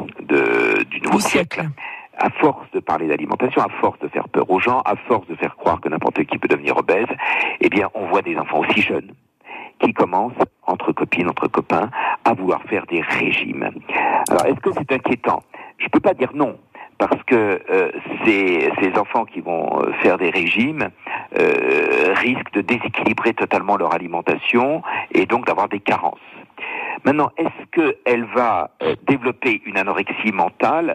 du nouveau siècle. À force de parler d'alimentation, à force de faire peur aux gens, à force de faire croire que n'importe qui peut devenir obèse, eh bien, on voit des enfants aussi jeunes qui commencent, entre copines, entre copains, à vouloir faire des régimes. Alors, est-ce que c'est inquiétant? Je peux pas dire non, parce que ces enfants qui vont faire des régimes risquent de déséquilibrer totalement leur alimentation et donc d'avoir des carences. Maintenant, est-ce qu'elle va développer une anorexie mentale?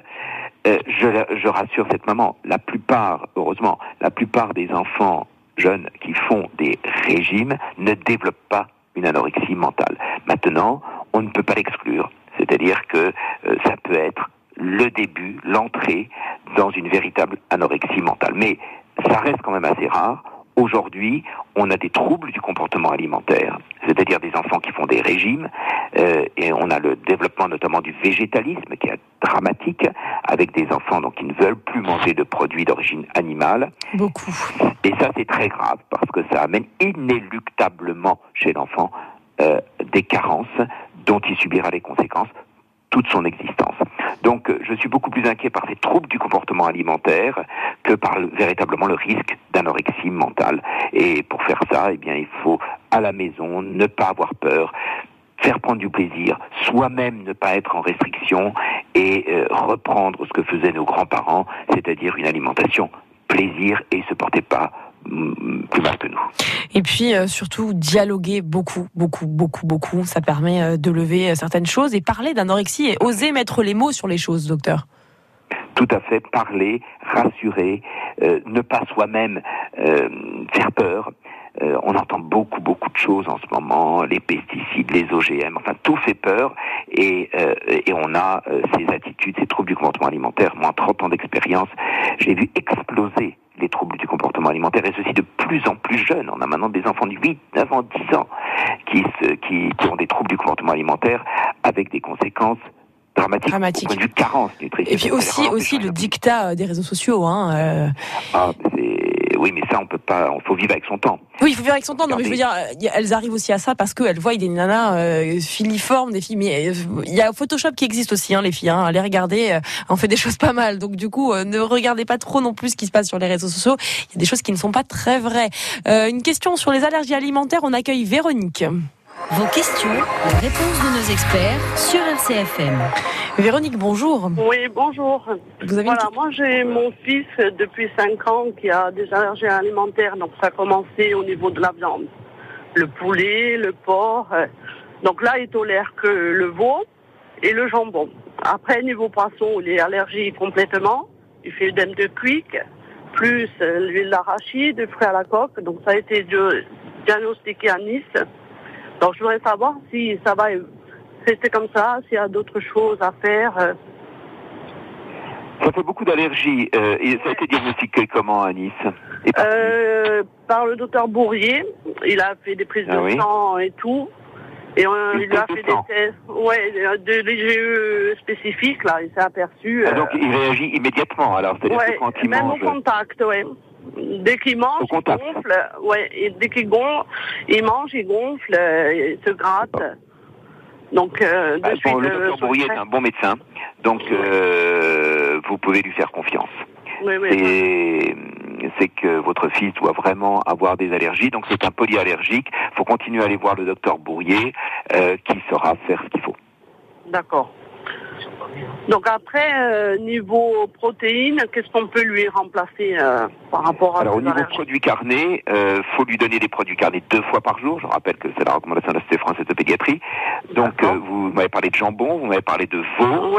Je rassure cette maman, heureusement, la plupart des enfants jeunes qui font des régimes ne développent pas une anorexie mentale. Maintenant, on ne peut pas l'exclure, c'est-à-dire que ça peut être le début, l'entrée dans une véritable anorexie mentale. Mais ça reste quand même assez rare. Aujourd'hui, on a des troubles du comportement alimentaire, c'est-à-dire des enfants qui font des régimes, et on a le développement notamment du végétalisme qui est dramatique, avec des enfants donc, qui ne veulent plus manger de produits d'origine animale. Beaucoup. Et ça, c'est très grave, parce que ça amène inéluctablement chez l'enfant des carences dont il subira les conséquences toute son existence. Donc, je suis beaucoup plus inquiet par ces troubles du comportement alimentaire que par véritablement le risque d'anorexie mentale. Et pour faire ça, eh bien, il faut, à la maison, ne pas avoir peur, faire prendre du plaisir, soi-même ne pas être en restriction et reprendre ce que faisaient nos grands-parents, c'est-à-dire une alimentation plaisir et se porter pas plus mal que nous. Et puis surtout dialoguer beaucoup. Ça permet de lever certaines choses et parler d'anorexie et oser mettre les mots sur les choses, docteur. Tout à fait, parler, rassurer, ne pas soi-même faire peur. On entend beaucoup de choses en ce moment, les pesticides, les OGM, enfin tout fait peur et on a ces attitudes, ces troubles du comportement alimentaire. Moi, en 30 ans d'expérience, j'ai vu exploser les troubles du comportement alimentaire et ceci de plus en plus jeunes. On a maintenant des enfants de 8, 9 ans, 10 ans qui ont des troubles du comportement alimentaire avec des conséquences dramatiques. Au point de vue carence nutritive. Et puis aussi le dictat des réseaux sociaux. Oui, mais ça, on peut pas. Il faut vivre avec son temps. Oui, il faut vivre avec son temps. Non, mais je veux dire, elles arrivent aussi à ça parce qu'elles voient des nanas filiformes, des filles. Mais il y a Photoshop qui existe aussi, les filles. Allez regarder, on fait des choses pas mal. Donc du coup, ne regardez pas trop non plus ce qui se passe sur les réseaux sociaux. Il y a des choses qui ne sont pas très vraies. Une question sur les allergies alimentaires. On accueille Véronique. Vos questions, les réponses de nos experts sur RCFM. Véronique, bonjour. Oui, bonjour. Voilà, moi j'ai mon fils depuis 5 ans qui a des allergies alimentaires, donc ça a commencé au niveau de la viande. Le poulet, le porc. Donc là, il tolère que le veau et le jambon. Après, niveau poisson, il est allergique complètement. Il fait œdème de cuic, plus l'huile d'arachide, le fruit à la coque. Donc ça a été diagnostiqué à Nice. Donc je voudrais savoir si ça va rester comme ça, s'il y a d'autres choses à faire. Ça fait beaucoup d'allergies. Et ça a été diagnostiqué comment à Nice? Par le docteur Bourrier. Il a fait des prises de sang et tout. Et il lui a fait des tests, de l'IgE spécifiques, là, il s'est aperçu. Donc il réagit immédiatement, alors c'est-à-dire que quand il même mange... au contact, Dès qu'il mange, il gonfle, et dès qu'il gonfle, il mange, il gonfle, il se gratte. Donc, le docteur Bourrier est un bon médecin, donc vous pouvez lui faire confiance. C'est que votre fils doit vraiment avoir des allergies, donc c'est un polyallergique. Il faut continuer à aller voir le docteur Bourrier qui saura faire ce qu'il faut. D'accord. Donc après, niveau protéines, qu'est-ce qu'on peut lui remplacer par rapport à... Alors au niveau produits carnés, faut lui donner des produits carnés 2 fois par jour. Je rappelle que c'est la recommandation de la Société française de pédiatrie. Donc vous m'avez parlé de jambon, vous m'avez parlé de veau. Oui.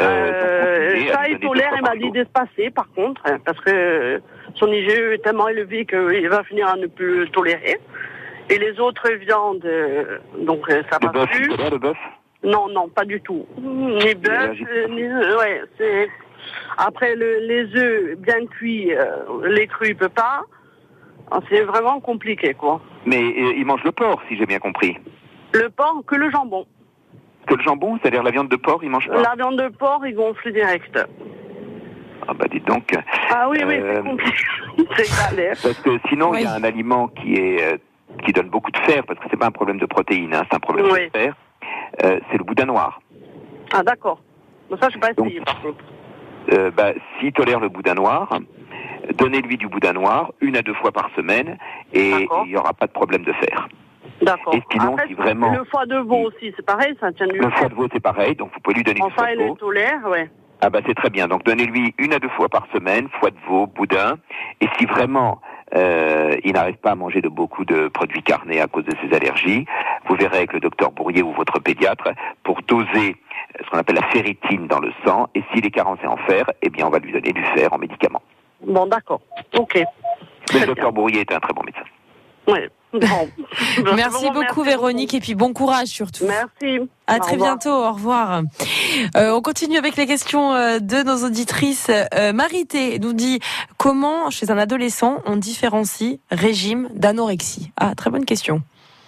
Ça, il tolère, il m'a dit d'espacer par contre, parce que son IgE est tellement élevé qu'il va finir à ne plus le tolérer. Et les autres viandes, donc ça passe plus. Le bœuf? Non, pas du tout. Ni bœuf, c'est... Après, les œufs bien cuits, les crus, il peut pas. C'est vraiment compliqué, quoi. Mais il mange le porc, si j'ai bien compris. Le porc, que le jambon. Que le jambon, c'est-à-dire la viande de porc, il mange pas? La viande de porc, il gonfle direct. Ah bah dites donc... Ah oui, c'est compliqué. C'est galère. Parce que sinon, il y a un aliment qui donne beaucoup de fer, parce que c'est pas un problème de protéines, c'est un problème de fer. C'est le boudin noir. Ah d'accord. Bon, ça je n'ai pas essayé par contre. S'il tolère le boudin noir, donnez-lui du boudin noir 1 à 2 fois par semaine et il n'y aura pas de problème de fer. D'accord. Et sinon, après, si vraiment... Le foie de veau aussi, c'est pareil, ça tient du... Le foie de veau, c'est pareil, donc vous pouvez lui donner du foie de veau. Enfin, il le tolère, Ah bah c'est très bien, donc donnez-lui 1 à 2 fois par semaine, foie de veau, boudin, et si vraiment... il n'arrive pas à manger de beaucoup de produits carnés à cause de ses allergies. Vous verrez avec le docteur Bourrier ou votre pédiatre pour doser ce qu'on appelle la ferritine dans le sang. Et s'il est carencé en fer, eh bien, on va lui donner du fer en médicament. Bon, d'accord. Ok. Mais le docteur Bourrier est un très bon médecin. Oui. Bon. Merci beaucoup Véronique et puis bon courage surtout. Merci. À très bientôt, au revoir. On continue avec les questions de nos auditrices. Marité nous dit comment chez un adolescent on différencie régime d'anorexie. Ah, très bonne question.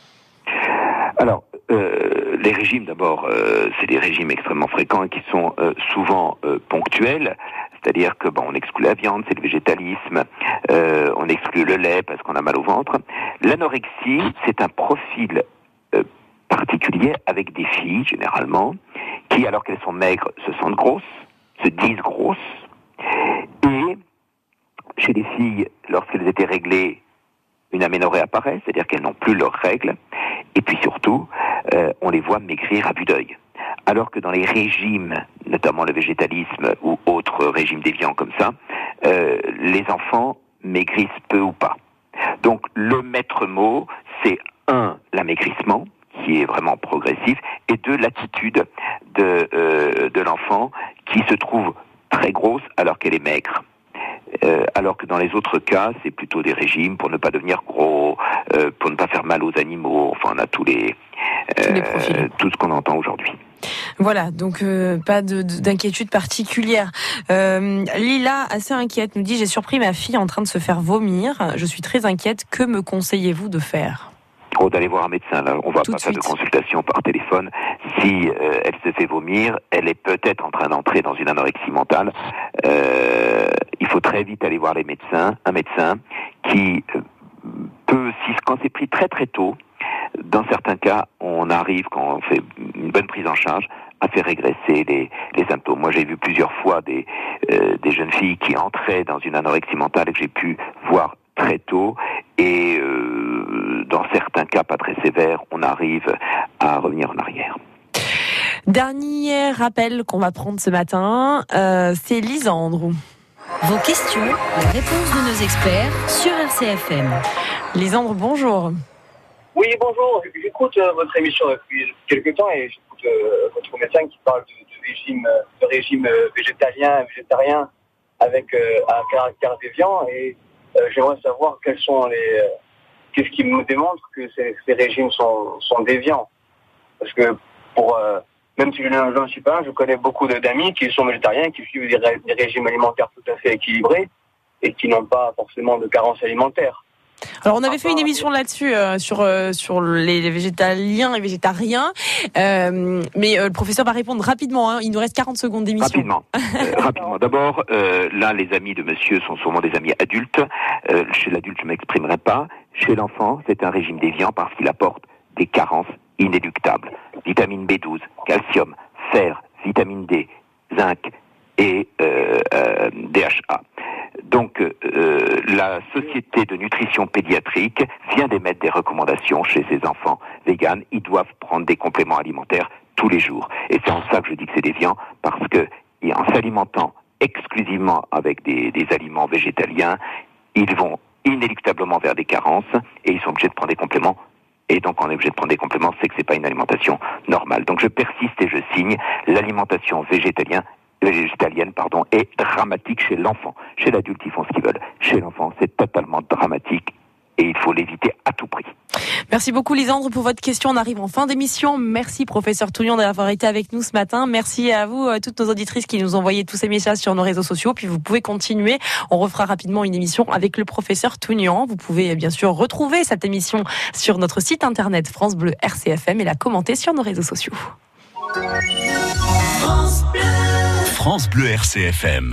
Alors, les régimes d'abord, c'est des régimes extrêmement fréquents et qui sont souvent ponctuels. C'est-à-dire que on exclut la viande, c'est le végétalisme, on exclut le lait parce qu'on a mal au ventre. L'anorexie, c'est un profil particulier avec des filles, généralement, qui, alors qu'elles sont maigres, se sentent grosses, se disent grosses. Et chez les filles, lorsqu'elles étaient réglées, une aménorrhée apparaît, c'est-à-dire qu'elles n'ont plus leurs règles. Et puis surtout, on les voit maigrir à vue d'œil. Alors que dans les régimes, notamment le végétalisme ou autres régimes déviants comme ça, les enfants maigrissent peu ou pas. Donc le maître mot, c'est 1, l'amaigrissement, qui est vraiment progressif, et 2, l'attitude de l'enfant qui se trouve très grosse alors qu'elle est maigre. Alors que dans les autres cas, c'est plutôt des régimes pour ne pas devenir gros, pour ne pas faire mal aux animaux. Enfin, on a tous les profils. Tout ce qu'on entend aujourd'hui. Voilà, donc pas d'inquiétude particulière. Lila, assez inquiète, nous dit « J'ai surpris ma fille en train de se faire vomir. Je suis très inquiète. Que me conseillez-vous de faire ?» D'aller voir un médecin. Là, on va pas faire de consultation par téléphone. Si elle se fait vomir, elle est peut-être en train d'entrer dans une anorexie mentale. Il faut très vite aller voir un médecin qui peut, quand c'est pris très très tôt, dans certains cas, on arrive, quand on fait une bonne prise en charge, à faire régresser les symptômes. Moi, j'ai vu plusieurs fois des jeunes filles qui entraient dans une anorexie mentale et que j'ai pu voir très tôt et dans certains cas pas très sévères, on arrive à revenir en arrière. Dernier rappel qu'on va prendre ce matin, c'est Lisandre. Vos questions, les réponses de nos experts sur RCFM. Lisandre, bonjour. Oui, bonjour. J'écoute votre émission depuis quelques temps et j'écoute votre médecin qui parle de régime végétarien avec un caractère déviant et j'aimerais savoir qu'est-ce qui me démontre que ces régimes sont déviants. Parce que même si je n'en suis pas un, je connais beaucoup d'amis qui sont végétariens, qui suivent des régimes alimentaires tout à fait équilibrés et qui n'ont pas forcément de carence alimentaire. Alors on avait fait une émission là-dessus sur les végétaliens et végétariens, mais le professeur va répondre rapidement. Hein, il nous reste 40 secondes d'émission. Rapidement. D'abord, là, les amis de monsieur sont souvent des amis adultes. Chez l'adulte, je ne m'exprimerai pas. Chez l'enfant, c'est un régime déviant parce qu'il apporte des carences inéluctables. Vitamine B12, calcium, fer, vitamine D, zinc et DHA. Donc, la Société de nutrition pédiatrique vient d'émettre des recommandations chez ces enfants véganes. Ils doivent prendre des compléments alimentaires tous les jours. Et c'est en ça que je dis que c'est déviant, parce que en s'alimentant exclusivement avec des aliments végétaliens, ils vont inéluctablement vers des carences et ils sont obligés de prendre des compléments. Et donc, on est obligé de prendre des compléments, c'est que c'est pas une alimentation normale. Donc, je persiste et je signe, l'alimentation végétalienne, est dramatique chez l'enfant. Chez l'adulte, ils font ce qu'ils veulent. Chez l'enfant, c'est totalement dramatique et il faut l'éviter à tout prix. Merci beaucoup Lisandre pour votre question. On arrive en fin d'émission. Merci professeur Tougnon d'avoir été avec nous ce matin. Merci à vous, toutes nos auditrices qui nous ont envoyé tous ces messages sur nos réseaux sociaux. Puis vous pouvez continuer. On refera rapidement une émission avec le professeur Tougnon. Vous pouvez bien sûr retrouver cette émission sur notre site internet France Bleu RCFM et la commenter sur nos réseaux sociaux. France Bleu RCFM.